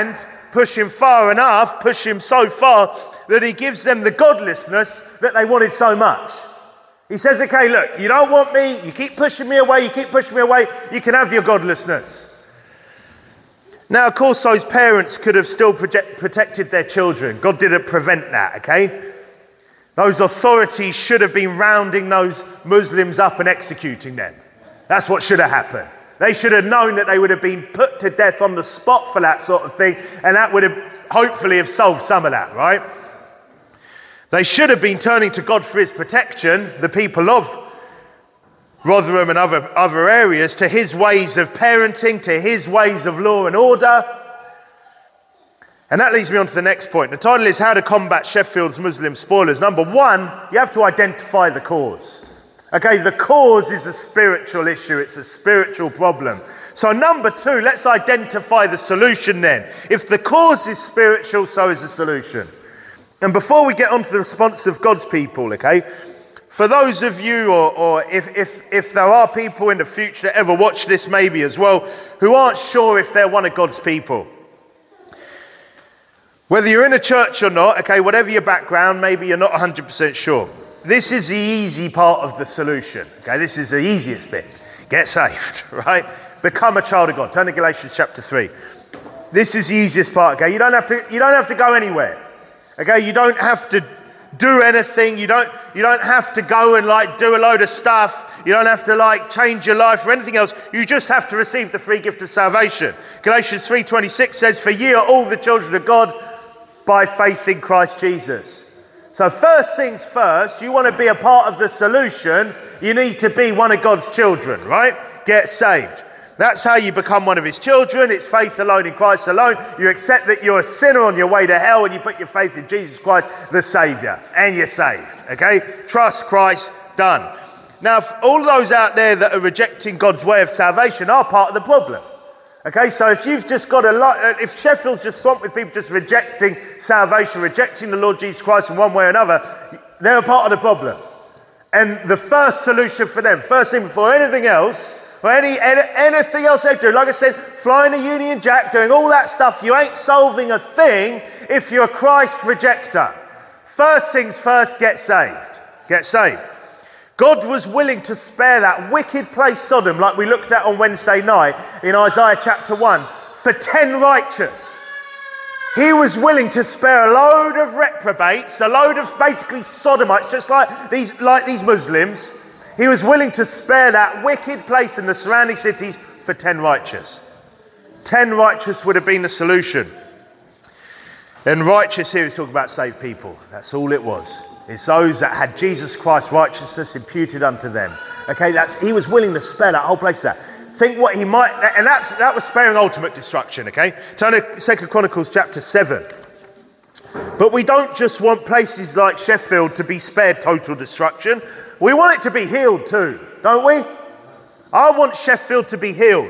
Speaker 1: push him far enough, push him so far that he gives them the godlessness that they wanted so much. He says, okay, look, you don't want me, you keep pushing me away, you keep pushing me away, you can have your godlessness. Now, of course, those parents could have still project, protected their children. God didn't prevent that, okay? Those authorities should have been rounding those Muslims up and executing them. That's what should have happened. They should have known that they would have been put to death on the spot for that sort of thing, and that would have hopefully have solved some of that, right? They should have been turning to God for his protection, the people of Rotherham and other, other areas, to his ways of parenting, to his ways of law and order. And that leads me on to the next point. The title is How to Combat Sheffield's Muslim Spoilers. Number one, you have to identify the cause. Okay, the cause is a spiritual issue. It's a spiritual problem. So number two, let's identify the solution then. If the cause is spiritual, so is the solution. And before we get on to the response of God's people, okay, for those of you, or, or if, if, if there are people in the future that ever watch this maybe as well, who aren't sure if they're one of God's people, whether you're in a church or not, okay, whatever your background, maybe you're not one hundred percent sure. This is the easy part of the solution, okay? This is the easiest bit. Get saved, right? Become a child of God. Turn to Galatians chapter three. This is the easiest part, okay? You don't have to, you don't have to go anywhere. Okay, you don't have to do anything. You don't, you don't have to go and like do a load of stuff. You don't have to like change your life or anything else. You just have to receive the free gift of salvation. Galatians three twenty-six says, "For ye are all the children of God by faith in Christ Jesus." So first things first, you want to be a part of the solution, you need to be one of God's children, right? Get saved. That's how you become one of his children. It's faith alone in Christ alone. You accept that you're a sinner on your way to hell and you put your faith in Jesus Christ, the Saviour, and you're saved, okay? Trust Christ, done. Now, all those out there that are rejecting God's way of salvation are part of the problem. Okay, so if you've just got a lot, if Sheffield's just swamped with people just rejecting salvation, rejecting the Lord Jesus Christ in one way or another, they're a part of the problem. And the first solution for them, first thing before anything else, or any, any anything else they do, like I said, flying a Union Jack, doing all that stuff, you ain't solving a thing if you're a Christ rejecter. First things first, get saved. Get saved. God was willing to spare that wicked place Sodom, like we looked at on Wednesday night in Isaiah chapter one, for ten righteous. He was willing to spare a load of reprobates, a load of basically sodomites, just like these, like these Muslims. He was willing to spare that wicked place in the surrounding cities for ten righteous. Ten righteous would have been the solution. And righteous here is talking about saved people. That's all it was. It's those that had Jesus Christ's righteousness imputed unto them. Okay, that's he was willing to spare that whole place there. Think what he might, and that's that was sparing ultimate destruction, okay? Turn to Second Chronicles chapter seven. But we don't just want places like Sheffield to be spared total destruction. We want it to be healed too, don't we? I want Sheffield to be healed.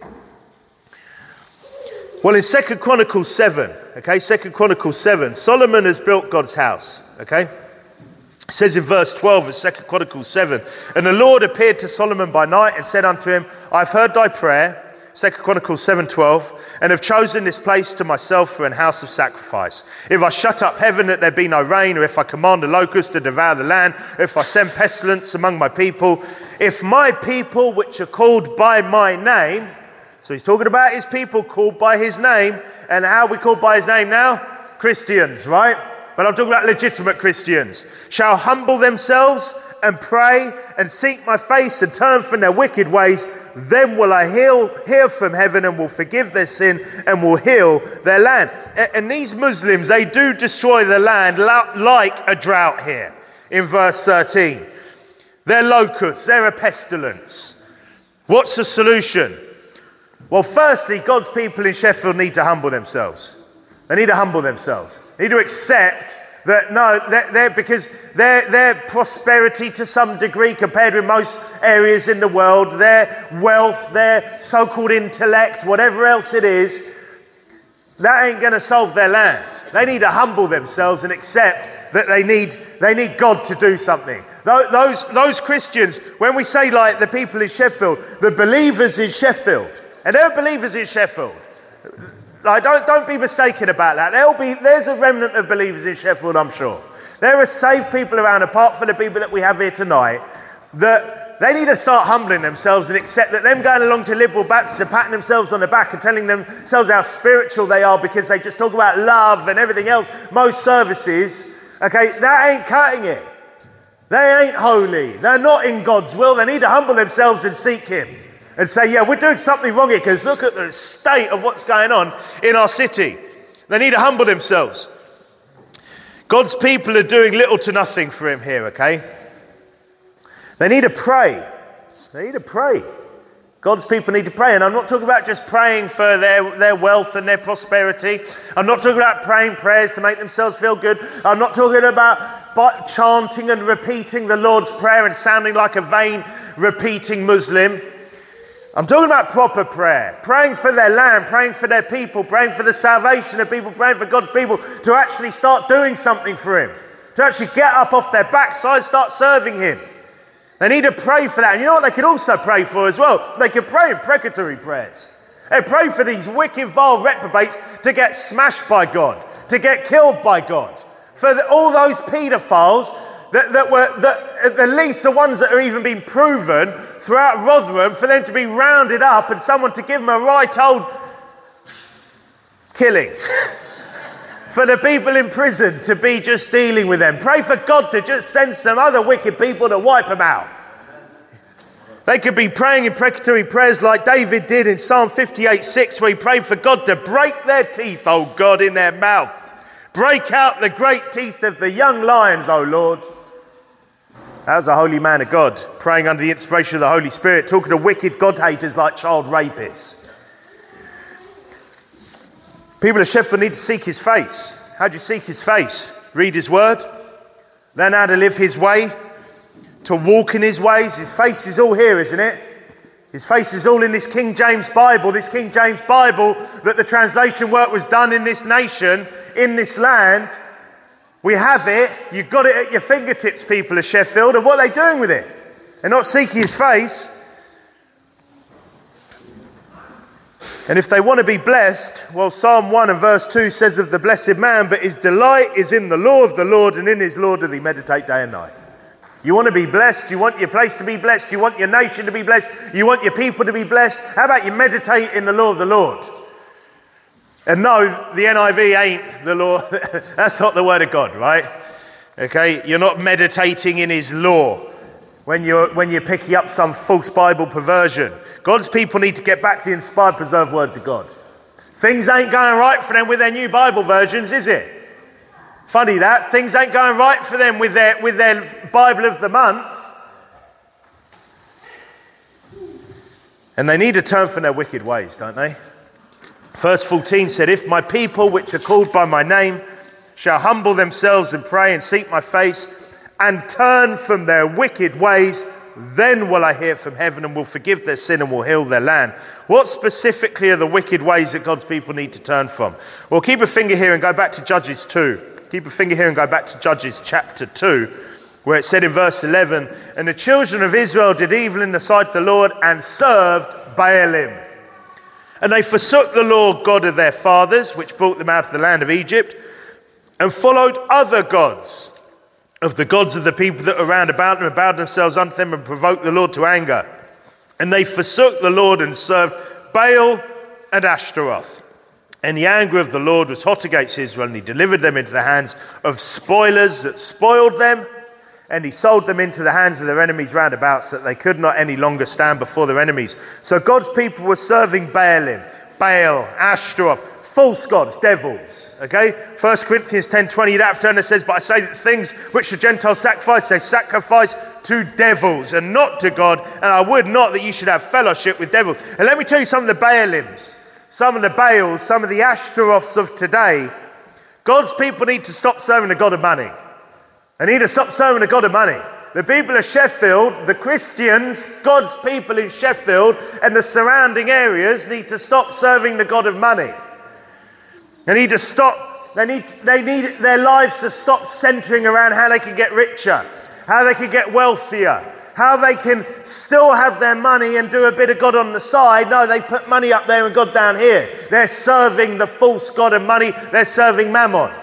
Speaker 1: Well, in Second Chronicles seven, okay, Second Chronicles seven, Solomon has built God's house, okay? It says in verse twelve of Second Chronicles seven, "And the Lord appeared to Solomon by night and said unto him, I've heard thy prayer," Second Chronicles seven twelve, "and have chosen this place to myself for an house of sacrifice. If I shut up heaven that there be no rain, or if I command the locust to devour the land, or if I send pestilence among my people, if my people which are called by my name," so he's talking about his people called by his name, and how are we called by his name now? Christians, right? But I'm talking about legitimate Christians, "shall humble themselves and pray and seek my face and turn from their wicked ways, then will I heal, hear from heaven and will forgive their sin and will heal their land." And these Muslims, they do destroy the land like a drought here in verse thirteen. They're locusts, they're a pestilence. What's the solution? Well, firstly, God's people in Sheffield need to humble themselves. They need to humble themselves. They need to accept that, no, they're, they're, because their, their prosperity to some degree compared with most areas in the world, their wealth, their so-called intellect, whatever else it is, that ain't going to solve their land. They need to humble themselves and accept that they need, they need God to do something. Those, those Christians, when we say like the people in Sheffield, the believers in Sheffield, and they're believers in Sheffield. Like, don't, don't be mistaken about that. There'll be, there's a remnant of believers in Sheffield, I'm sure. There are saved people around, apart from the people that we have here tonight, that they need to start humbling themselves and accept that them going along to Liberal Baptists and patting themselves on the back and telling themselves how spiritual they are because they just talk about love and everything else, most services, okay, that ain't cutting it. They ain't holy. They're not in God's will. They need to humble themselves and seek him and say, yeah, we're doing something wrong here because look at the state of what's going on in our city. They need to humble themselves. God's people are doing little to nothing for him here, okay? They need to pray. They need to pray. God's people need to pray. And I'm not talking about just praying for their, their wealth and their prosperity. I'm not talking about praying prayers to make themselves feel good. I'm not talking about but chanting and repeating the Lord's Prayer and sounding like a vain repeating Muslim. I'm talking about proper prayer. Praying for their land, praying for their people, praying for the salvation of people, praying for God's people to actually start doing something for him. To actually get up off their backside, start serving him. They need to pray for that. And you know what they could also pray for as well? They could pray imprecatory prayers. They pray for these wicked, vile reprobates to get smashed by God, to get killed by God. For the, all those paedophiles that, that were, that, at the least the ones that are even being proven throughout Rotherham, for them to be rounded up and someone to give them a right old killing. For the people in prison to be just dealing with them. Pray for God to just send some other wicked people to wipe them out. They could be praying imprecatory prayers like David did in Psalm fifty-eight six, where he prayed for God to break their teeth, O God, in their mouth. Break out the great teeth of the young lions, O Lord. That was a holy man of God, praying under the inspiration of the Holy Spirit, talking to wicked God-haters like child rapists. People of Sheffield need to seek his face. How do you seek his face? Read his word. Learn how to live his way. To walk in his ways. His face is all here, isn't it? His face is all in this King James Bible. This King James Bible that the translation work was done in this nation, in this land. We have it. You've got it at your fingertips, people of Sheffield. And what are they doing with it? They're not seeking his face. And if they want to be blessed, well, Psalm one and verse two says of the blessed man, but his delight is in the law of the Lord, and in his law do they meditate day and night. You want to be blessed? You want your place to be blessed? You want your nation to be blessed? You want your people to be blessed? How about you meditate in the law of the Lord? And no, the N I V ain't the law. That's not the word of God, right? Okay, you're not meditating in his law when you're, when you're picking up some false Bible perversion. God's people need to get back to the inspired, preserved words of God. Things ain't going right for them with their new Bible versions, is it? Funny that. Things ain't going right for them with their, with their Bible of the month. And they need to turn from their wicked ways, don't they? Verse fourteen said, if my people which are called by my name shall humble themselves and pray and seek my face and turn from their wicked ways, then will I hear from heaven and will forgive their sin and will heal their land. What specifically are the wicked ways that God's people need to turn from? Well, keep a finger here and go back to Judges two. Keep a finger here and go back to Judges chapter two, where it said in verse eleven, and the children of Israel did evil in the sight of the Lord and served Baalim. And they forsook the Lord God of their fathers, which brought them out of the land of Egypt, and followed other gods of the gods of the people that were round about them, and bowed themselves unto them and provoked the Lord to anger. And they forsook the Lord and served Baal and Ashtaroth. And the anger of the Lord was hot against Israel, and he delivered them into the hands of spoilers that spoiled them, and he sold them into the hands of their enemies round about, so that they could not any longer stand before their enemies. So God's people were serving Baalim, Baal, Ashtaroth, false gods, devils. Okay? First Corinthians ten twenty, that after it says, but I say that things which the Gentiles sacrifice, they sacrifice to devils and not to God, and I would not that you should have fellowship with devils. And let me tell you some of the Baalims, some of the Baals, some of the Ashtaroths of today. God's people need to stop serving the God of money. They need to stop serving the God of money. The people of Sheffield, the Christians, God's people in Sheffield and the surrounding areas need to stop serving the God of money. They need to stop, they need, they need their lives to stop centering around how they can get richer, how they can get wealthier, How they can still have their money and do a bit of God on the side. No, they put money up there and God down here. They're serving the false God of money. They're serving Mammon.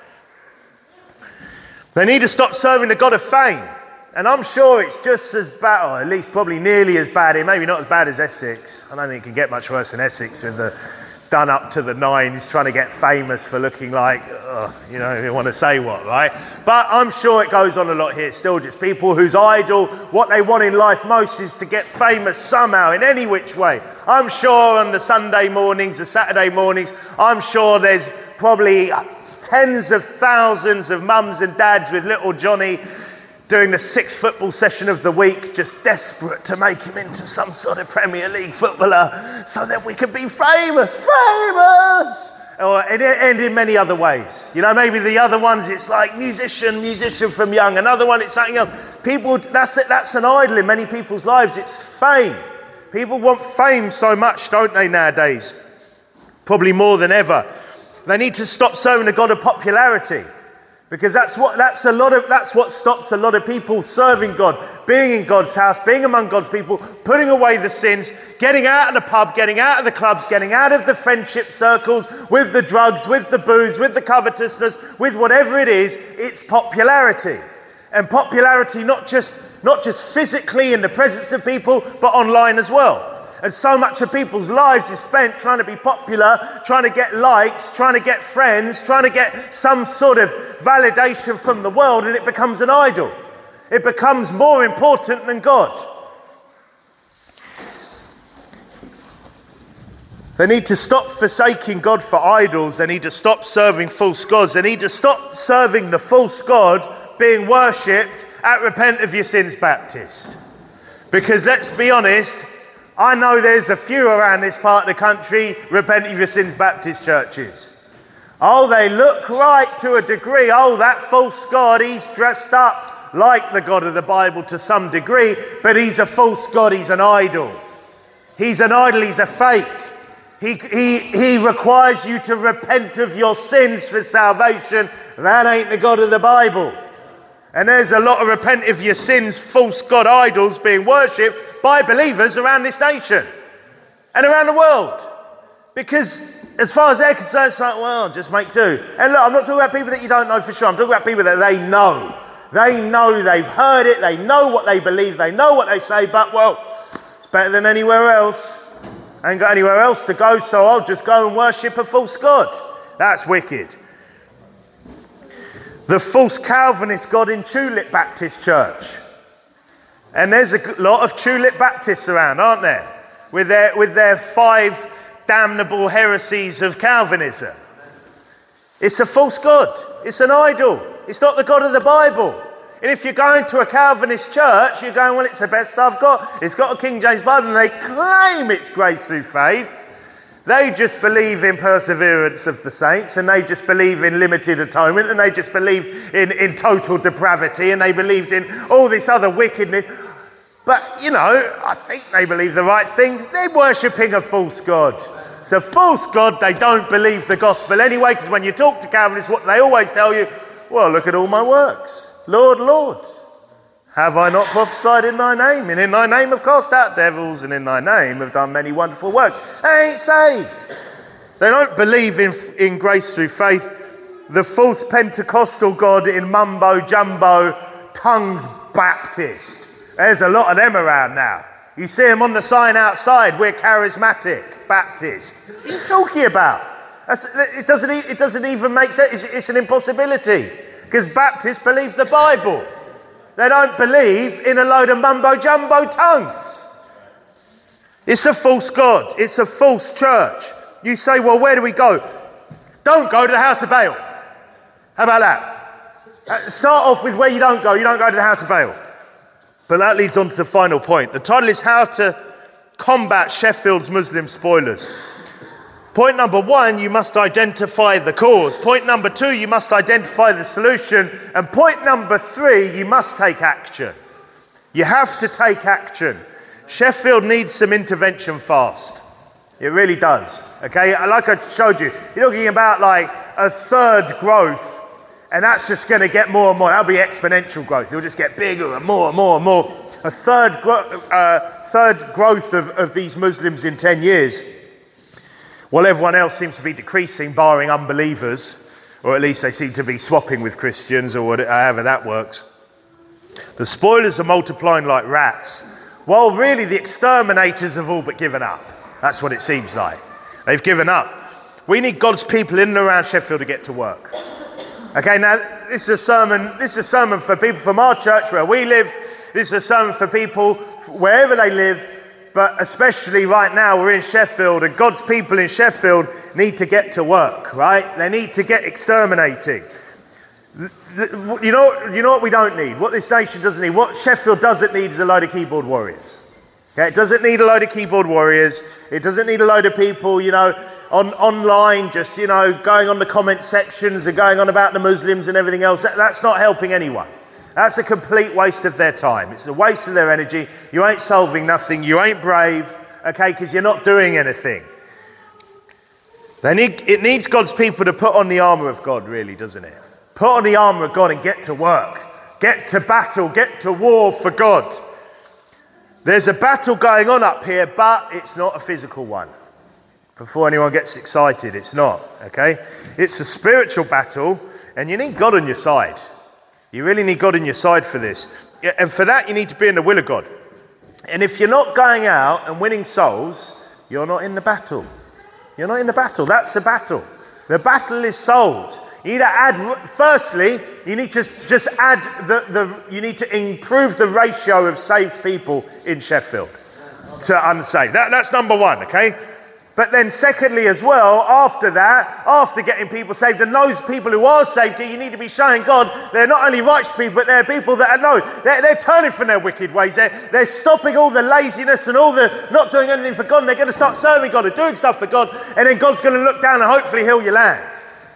Speaker 1: They need to stop serving the God of fame. And I'm sure it's just as bad, or at least probably nearly as bad here, maybe not as bad as Essex. I don't think it can get much worse than Essex with the done up to the nines, trying to get famous for looking like, uh, you know, you want to say what, right? But I'm sure it goes on a lot here still, just people whose idol, what they want in life most is to get famous somehow, in any which way. I'm sure on the Sunday mornings, the Saturday mornings, I'm sure there's probably tens of thousands of mums and dads with little Johnny doing the sixth football session of the week, just desperate to make him into some sort of Premier League footballer so that we can be famous, famous! Or, and, and in many other ways. You know, maybe the other ones, it's like musician, musician from young. Another one, it's something else. People, that's it, that's an idol in many people's lives. It's fame. People want fame so much, don't they, nowadays? Probably more than ever. They need to stop serving the God of popularity. Because that's what that's a lot of that's what stops a lot of people serving God, being in God's house, being among God's people, putting away the sins, getting out of the pub, getting out of the clubs, getting out of the friendship circles, with the drugs, with the booze, with the covetousness, with whatever it is. It's popularity. And popularity not just not just physically in the presence of people, but online as well. And so much of people's lives is spent trying to be popular, trying to get likes, trying to get friends, trying to get some sort of validation from the world, and it becomes an idol. It becomes more important than God. They need to stop forsaking God for idols. They need to stop serving false gods. They need to stop serving the false God being worshipped at Repent of Your Sins Baptist. Because let's be honest, I know there's a few around this part of the country, Repent of Your Sins Baptist churches. Oh, they look right to a degree. Oh, that false God, he's dressed up like the God of the Bible to some degree, but he's a false God, he's an idol. He's an idol, he's a fake. He, he, he requires you to repent of your sins for salvation. That ain't the God of the Bible. And there's a lot of repent of your sins, false God idols being worshipped by believers around this nation and around the world. Because as far as they're concerned, it's like, well, just make do. And look, I'm not talking about people that you don't know for sure. I'm talking about people that they know. They know, they've heard it, they know what they believe, they know what they say, but, well, it's better than anywhere else. I ain't got anywhere else to go, so I'll just go and worship a false God. That's wicked. The false Calvinist God in Tulip Baptist Church. And there's a lot of Tulip Baptists around, aren't there? With their, with their five damnable heresies of Calvinism. It's a false God. It's an idol. It's not the God of the Bible. And if you're going to a Calvinist church, you're going, well, it's the best I've got. It's got a King James Bible, and they claim it's grace through faith. They just believe in perseverance of the saints, and they just believe in limited atonement, and they just believe in, in total depravity, and they believed in all this other wickedness. But, you know, I think they believe the right thing. They're worshipping a false God. It's a false God. They don't believe the gospel anyway, because when you talk to Calvinists, what they always tell you, well, look at all my works. Lord, Lord, have I not prophesied in thy name? And in thy name have cast out devils, and in thy name have done many wonderful works. They ain't saved. They don't believe in, in grace through faith. The false Pentecostal God in mumbo jumbo tongues Baptist. There's a lot of them around now. You see them on the sign outside, we're charismatic Baptist. What are you talking about? That's, it, doesn't, it doesn't even make sense. It's, it's an impossibility. Because Baptists believe the Bible. They don't believe in a load of mumbo-jumbo tongues. It's a false God. It's a false church. You say, well, where do we go? Don't go to the house of Baal. How about that? Uh, start off with where you don't go. You don't go to the house of Baal. But that leads on to the final point. The title is How to Combat Sheffield's Muslim Spoilers. Point number one, you must identify the cause. Point number two, you must identify the solution. And point number three, you must take action. You have to take action. Sheffield needs some intervention fast. It really does. Okay, like I showed you, you're talking about like a third growth, and that's just going to get more and more. That'll be exponential growth. It'll just get bigger and more and more and more. a third, gro- uh, third growth of, of these Muslims in ten years, while everyone else seems to be decreasing, barring unbelievers, or at least they seem to be swapping with Christians, or whatever, however that works. The spoilers are multiplying like rats, while really the exterminators have all but given up. That's what it seems like. They've given up. We need God's people in and around Sheffield to get to work. Okay, now this is a sermon. This is a sermon for people from our church where we live. This is a sermon for people wherever they live, but especially right now we're in Sheffield, and God's people in Sheffield need to get to work. Right? They need to get exterminating. The, the, you know, you know what we don't need. What this nation doesn't need. What Sheffield doesn't need is a load of keyboard warriors. Okay, it doesn't need a load of keyboard warriors. It doesn't need a load of people, you know, on online, just, you know, going on the comment sections and going on about the Muslims and everything else. That, that's not helping anyone. That's a complete waste of their time. It's a waste of their energy. You ain't solving nothing. You ain't brave, okay, because you're not doing anything. They need, it needs God's people to put on the armour of God, really, doesn't it? Put on the armour of God and get to work. Get to battle. Get to war for God. There's a battle going on up here, but it's not a physical one. Before anyone gets excited, it's not, okay? It's a spiritual battle, and you need God on your side. You really need God on your side for this. And for that, you need to be in the will of God. And if you're not going out and winning souls, you're not in the battle. You're not in the battle. That's the battle. The battle is souls. You need to add, firstly, you need to just add the, the, you need to improve the ratio of saved people in Sheffield to unsaved. That, that's number one, okay? But then secondly as well, after that, after getting people saved, and those people who are saved, you need to be showing God they're not only righteous people, but they're people that are, no, they're, they're turning from their wicked ways. They're, they're stopping all the laziness and all the not doing anything for God, and they're going to start serving God and doing stuff for God, and then God's going to look down and hopefully heal your land.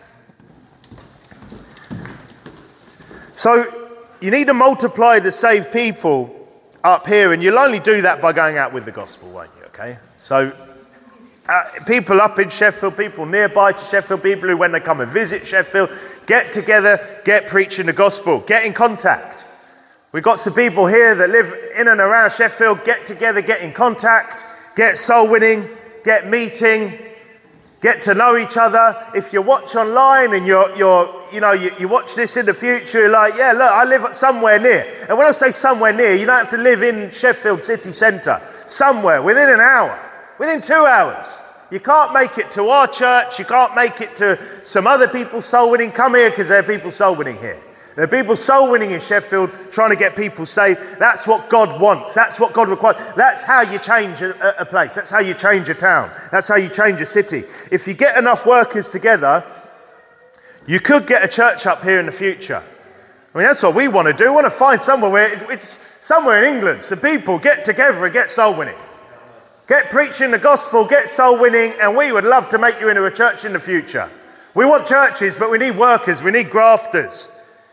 Speaker 1: So you need to multiply the saved people up here, and you'll only do that by going out with the gospel, won't you? Okay? So uh, people up in Sheffield, people nearby to Sheffield, people who when they come and visit Sheffield, get together, get preaching the gospel, get in contact. We've got some people here that live in and around Sheffield, get together, get in contact, get soul winning, get meeting, get to know each other. If you watch online and you're, you're you know, you, you watch this in the future, you're like, yeah, look, I live somewhere near. And when I say somewhere near, you don't have to live in Sheffield city centre. Somewhere, within an hour, within two hours. You can't make it to our church. You can't make it to some other people soul winning. Come here because there are people soul winning here. There are people soul winning in Sheffield trying to get people saved. That's what God wants. That's what God requires. That's how you change a, a place. That's how you change a town. That's how you change a city. If you get enough workers together, you could get a church up here in the future. I mean, that's what we want to do. We want to find somewhere where it's somewhere in England. So people get together and get soul winning. Get preaching the gospel, get soul winning, and we would love to make you into a church in the future. We want churches, but we need workers. We need grafters.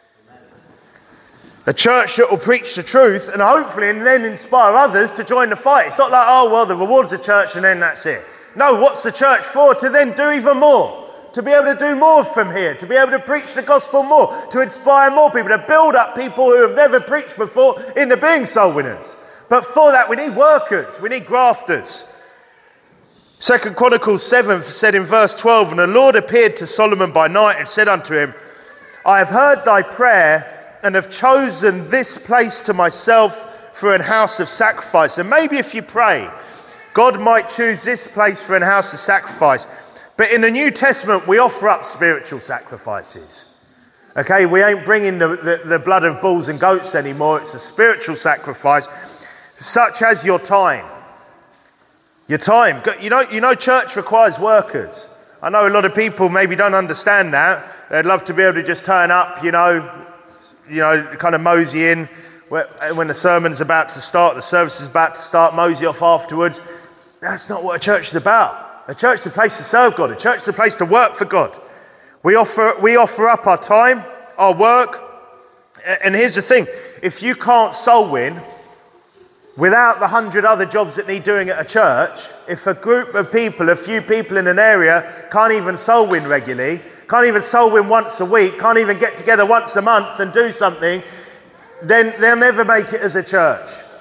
Speaker 1: A church that will preach the truth and hopefully and then inspire others to join the fight. It's not like, oh, well, the reward's a church and then that's it. No, what's the church for? To then do even more. To be able to do more from here. To be able to preach the gospel more. To inspire more people. To build up people who have never preached before into being soul winners. But for that, we need workers. We need grafters. Second Chronicles seven said in verse twelve, and the Lord appeared to Solomon by night and said unto him, I have heard thy prayer and have chosen this place to myself for an house of sacrifice. And maybe if you pray, God might choose this place for an house of sacrifice. But in the New Testament, we offer up spiritual sacrifices. Okay, we ain't bringing the, the, the blood of bulls and goats anymore. It's a spiritual sacrifice, such as your time. Your time. You know, you know, church requires workers. I know a lot of people maybe don't understand that. They'd love to be able to just turn up, you know, you know, kind of mosey in when the sermon's about to start, the service is about to start, mosey off afterwards. That's not what a church is about. A church is a place to serve God. A church is a place to work for God. We offer, we offer up our time, our work. And here's the thing. If you can't soul win without the hundred other jobs that need doing at a church, if a group of people, a few people in an area can't even soul win regularly, can't even soul win once a week, can't even get together once a month and do something, then they'll never make it as a church.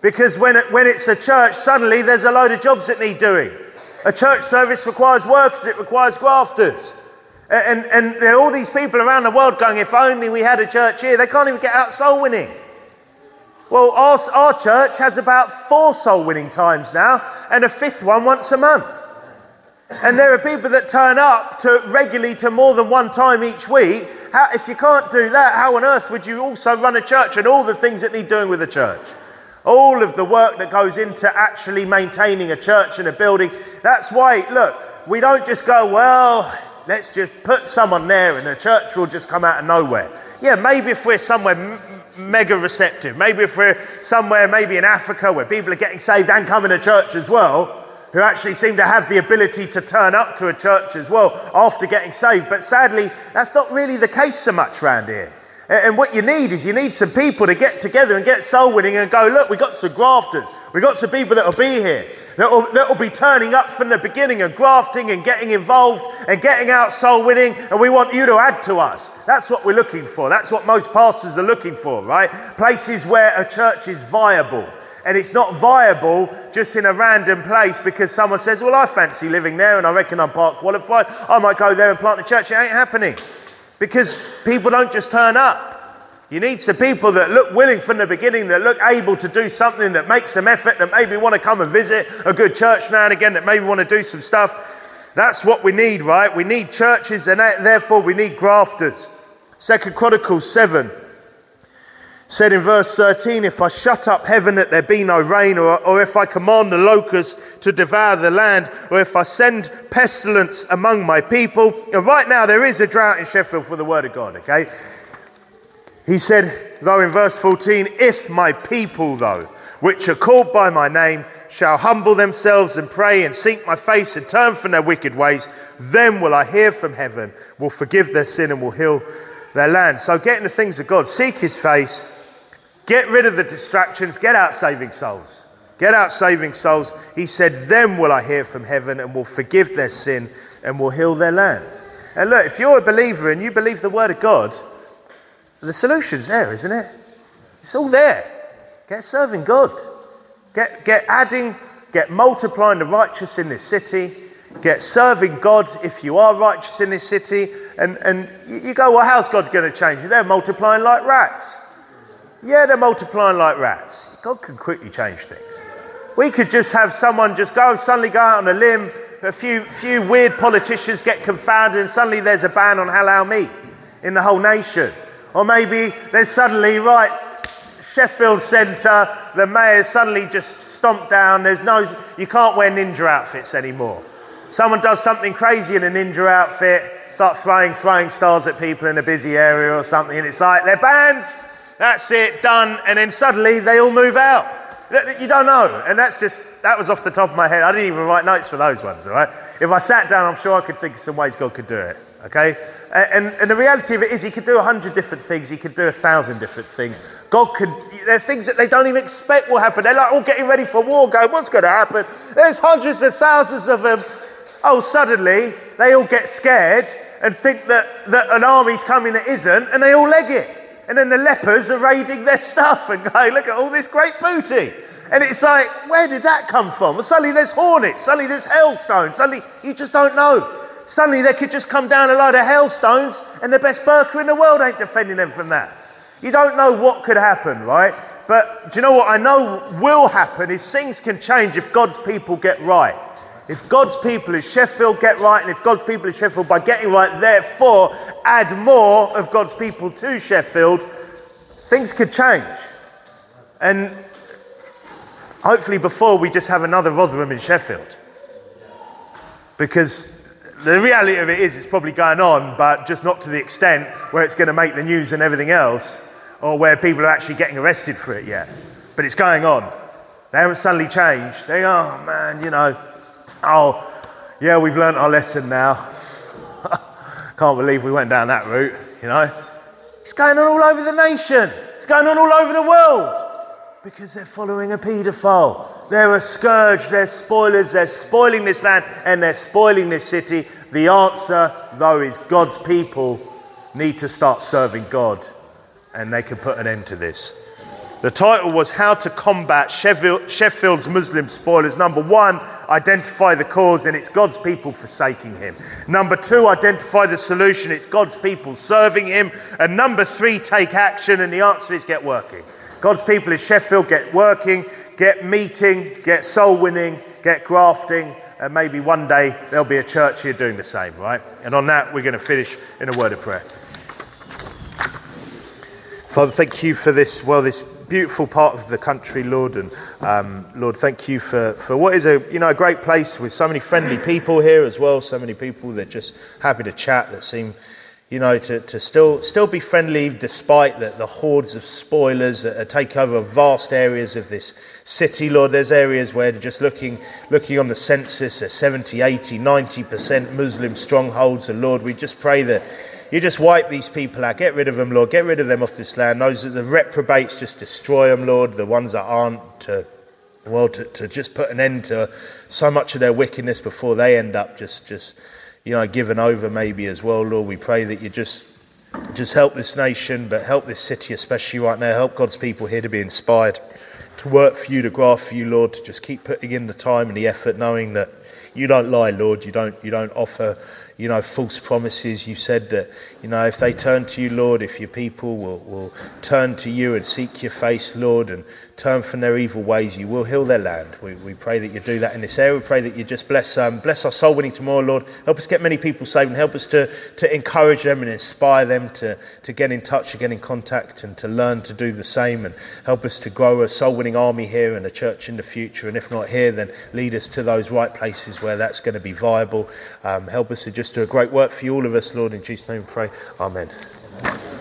Speaker 1: Because when, it, when it's a church, suddenly there's a load of jobs that need doing. A church service requires workers, it requires grafters. And, and there are all these people around the world going, if only we had a church here. They can't even get out soul winning. Well, our, our church has about four soul winning times now, and a fifth one once a month. And there are people that turn up to regularly to more than one time each week. How, if you can't do that, how on earth would you also run a church and all the things that need doing with a church? All of the work that goes into actually maintaining a church and a building. That's why, look, we don't just go, well, let's just put someone there and the church will just come out of nowhere. Yeah, maybe if we're somewhere m- mega receptive, maybe if we're somewhere maybe in Africa where people are getting saved and coming to church as well, who actually seem to have the ability to turn up to a church as well after getting saved. But sadly, that's not really the case so much around here. And what you need is you need some people to get together and get soul winning and go, look, we've got some grafters. We've got some people that will be here, that will, that will be turning up from the beginning and grafting and getting involved and getting out soul winning. And we want you to add to us. That's what we're looking for. That's what most pastors are looking for, right? Places where a church is viable. And it's not viable just in a random place because someone says, well, I fancy living there and I reckon I'm part qualified. I might go there and plant a church. It ain't happening. Because people don't just turn up. You need some people that look willing from the beginning, that look able to do something, that make some effort, that maybe want to come and visit a good church now and again, that maybe want to do some stuff. That's what we need, right? We need churches and therefore we need grafters. Second Chronicles seven said in verse thirteen, if I shut up heaven that there be no rain, or, or if I command the locusts to devour the land, or if I send pestilence among my people. And right now there is a drought in Sheffield for the word of God, okay? He said, though in verse fourteen, if my people though, which are called by my name, shall humble themselves and pray and seek my face and turn from their wicked ways, then will I hear from heaven, will forgive their sin and will heal their land. So get in the things of God, seek his face, get rid of the distractions, get out saving souls. Get out saving souls. He said, then will I hear from heaven and will forgive their sin and will heal their land. And look, if you're a believer and you believe the word of God, the solution's there, isn't it? It's all there. Get serving God. Get, get adding, get multiplying the righteous in this city. Get serving God if you are righteous in this city. And, and you go, well, how's God going to change you? They're multiplying like rats. Yeah, they're multiplying like rats. God can quickly change things. We could just have someone just go, suddenly go out on a limb, a few few weird politicians get confounded and suddenly there's a ban on halal meat in the whole nation. Or maybe there's suddenly, right, Sheffield Centre, the mayor's suddenly just stomped down. There's no, you can't wear ninja outfits anymore. Someone does something crazy in a ninja outfit, start throwing throwing stars at people in a busy area or something, and it's like, they're banned. That's it, done, and then suddenly they all move out. You don't know, and that's just, that was off the top of my head. I didn't even write notes for those ones, all right? If I sat down, I'm sure I could think of some ways God could do it, okay? And, and the reality of it is he could do a hundred different things. He could do a thousand different things. God could, there are things that they don't even expect will happen. They're like all getting ready for war, going, what's going to happen? There's hundreds of thousands of them. Oh, suddenly they all get scared and think that, that an army's coming that isn't, and they all leg it. And then the lepers are raiding their stuff and going, look at all this great booty. And it's like, where did that come from? Well, suddenly there's hornets. Suddenly there's hailstones. Suddenly you just don't know. Suddenly there could just come down a load of hailstones and the best burqa in the world ain't defending them from that. You don't know what could happen, right? But do you know what I know will happen is things can change if God's people get right. If God's people in Sheffield get right, and if God's people in Sheffield by getting right, therefore add more of God's people to Sheffield, things could change. And hopefully before we just have another Rotherham in Sheffield. Because the reality of it is it's probably going on, but just not to the extent where it's going to make the news and everything else, or where people are actually getting arrested for it yet. But it's going on. They haven't suddenly changed. They go, oh man, you know, oh, yeah, we've learnt our lesson now. Can't believe we went down that route, you know. It's going on all over the nation. It's going on all over the world. Because they're following a paedophile. They're a scourge. They're spoilers. They're spoiling this land and they're spoiling this city. The answer, though, is God's people need to start serving God. And they can put an end to this. The title was How to Combat Sheffield, Sheffield's Muslim Spoilers. Number one, identify the cause, and it's God's people forsaking him. Number two, identify the solution, it's God's people serving him. And number three, take action, and the answer is get working. God's people in Sheffield, get working, get meeting, get soul winning, get grafting, and maybe one day there'll be a church here doing the same, right? And on that, we're going to finish in a word of prayer. Father, thank you for this, well, this beautiful part of the country, Lord, and um, Lord, thank you for, for what is a, you know, a great place with so many friendly people here as well, so many people that are just happy to chat, that seem, you know, to, to still still be friendly despite the, the hordes of spoilers that take over vast areas of this city, Lord. There's areas where just looking looking on the census, are seventy, eighty, ninety percent Muslim strongholds, and Lord, we just pray that you just wipe these people out. Get rid of them, Lord. Get rid of them off this land. Those that the reprobates, just destroy them, Lord. The ones that aren't, to, well, to, to just put an end to so much of their wickedness before they end up just, just, you know, given over maybe as well, Lord. We pray that you just, just help this nation, but help this city especially right now. Help God's people here to be inspired, to work for you, to graft for you, Lord. To just keep putting in the time and the effort, knowing that you don't lie, Lord. You don't, you don't offer, you know, false promises. You said that, you know, if they turn to you, Lord, if your people will, will turn to you and seek your face, Lord, and turn from their evil ways, you will heal their land. We, we pray that you do that in this area. We pray that you just bless um, bless our soul winning tomorrow, Lord. Help us get many people saved, and help us to, to encourage them and inspire them to, to get in touch, to get in contact, and to learn to do the same, and help us to grow a soul winning army here and a church in the future. And if not here, then lead us to those right places where that's going to be viable. Um, help us to just do a great work for you, all of us, Lord. In Jesus' name we pray. Amen.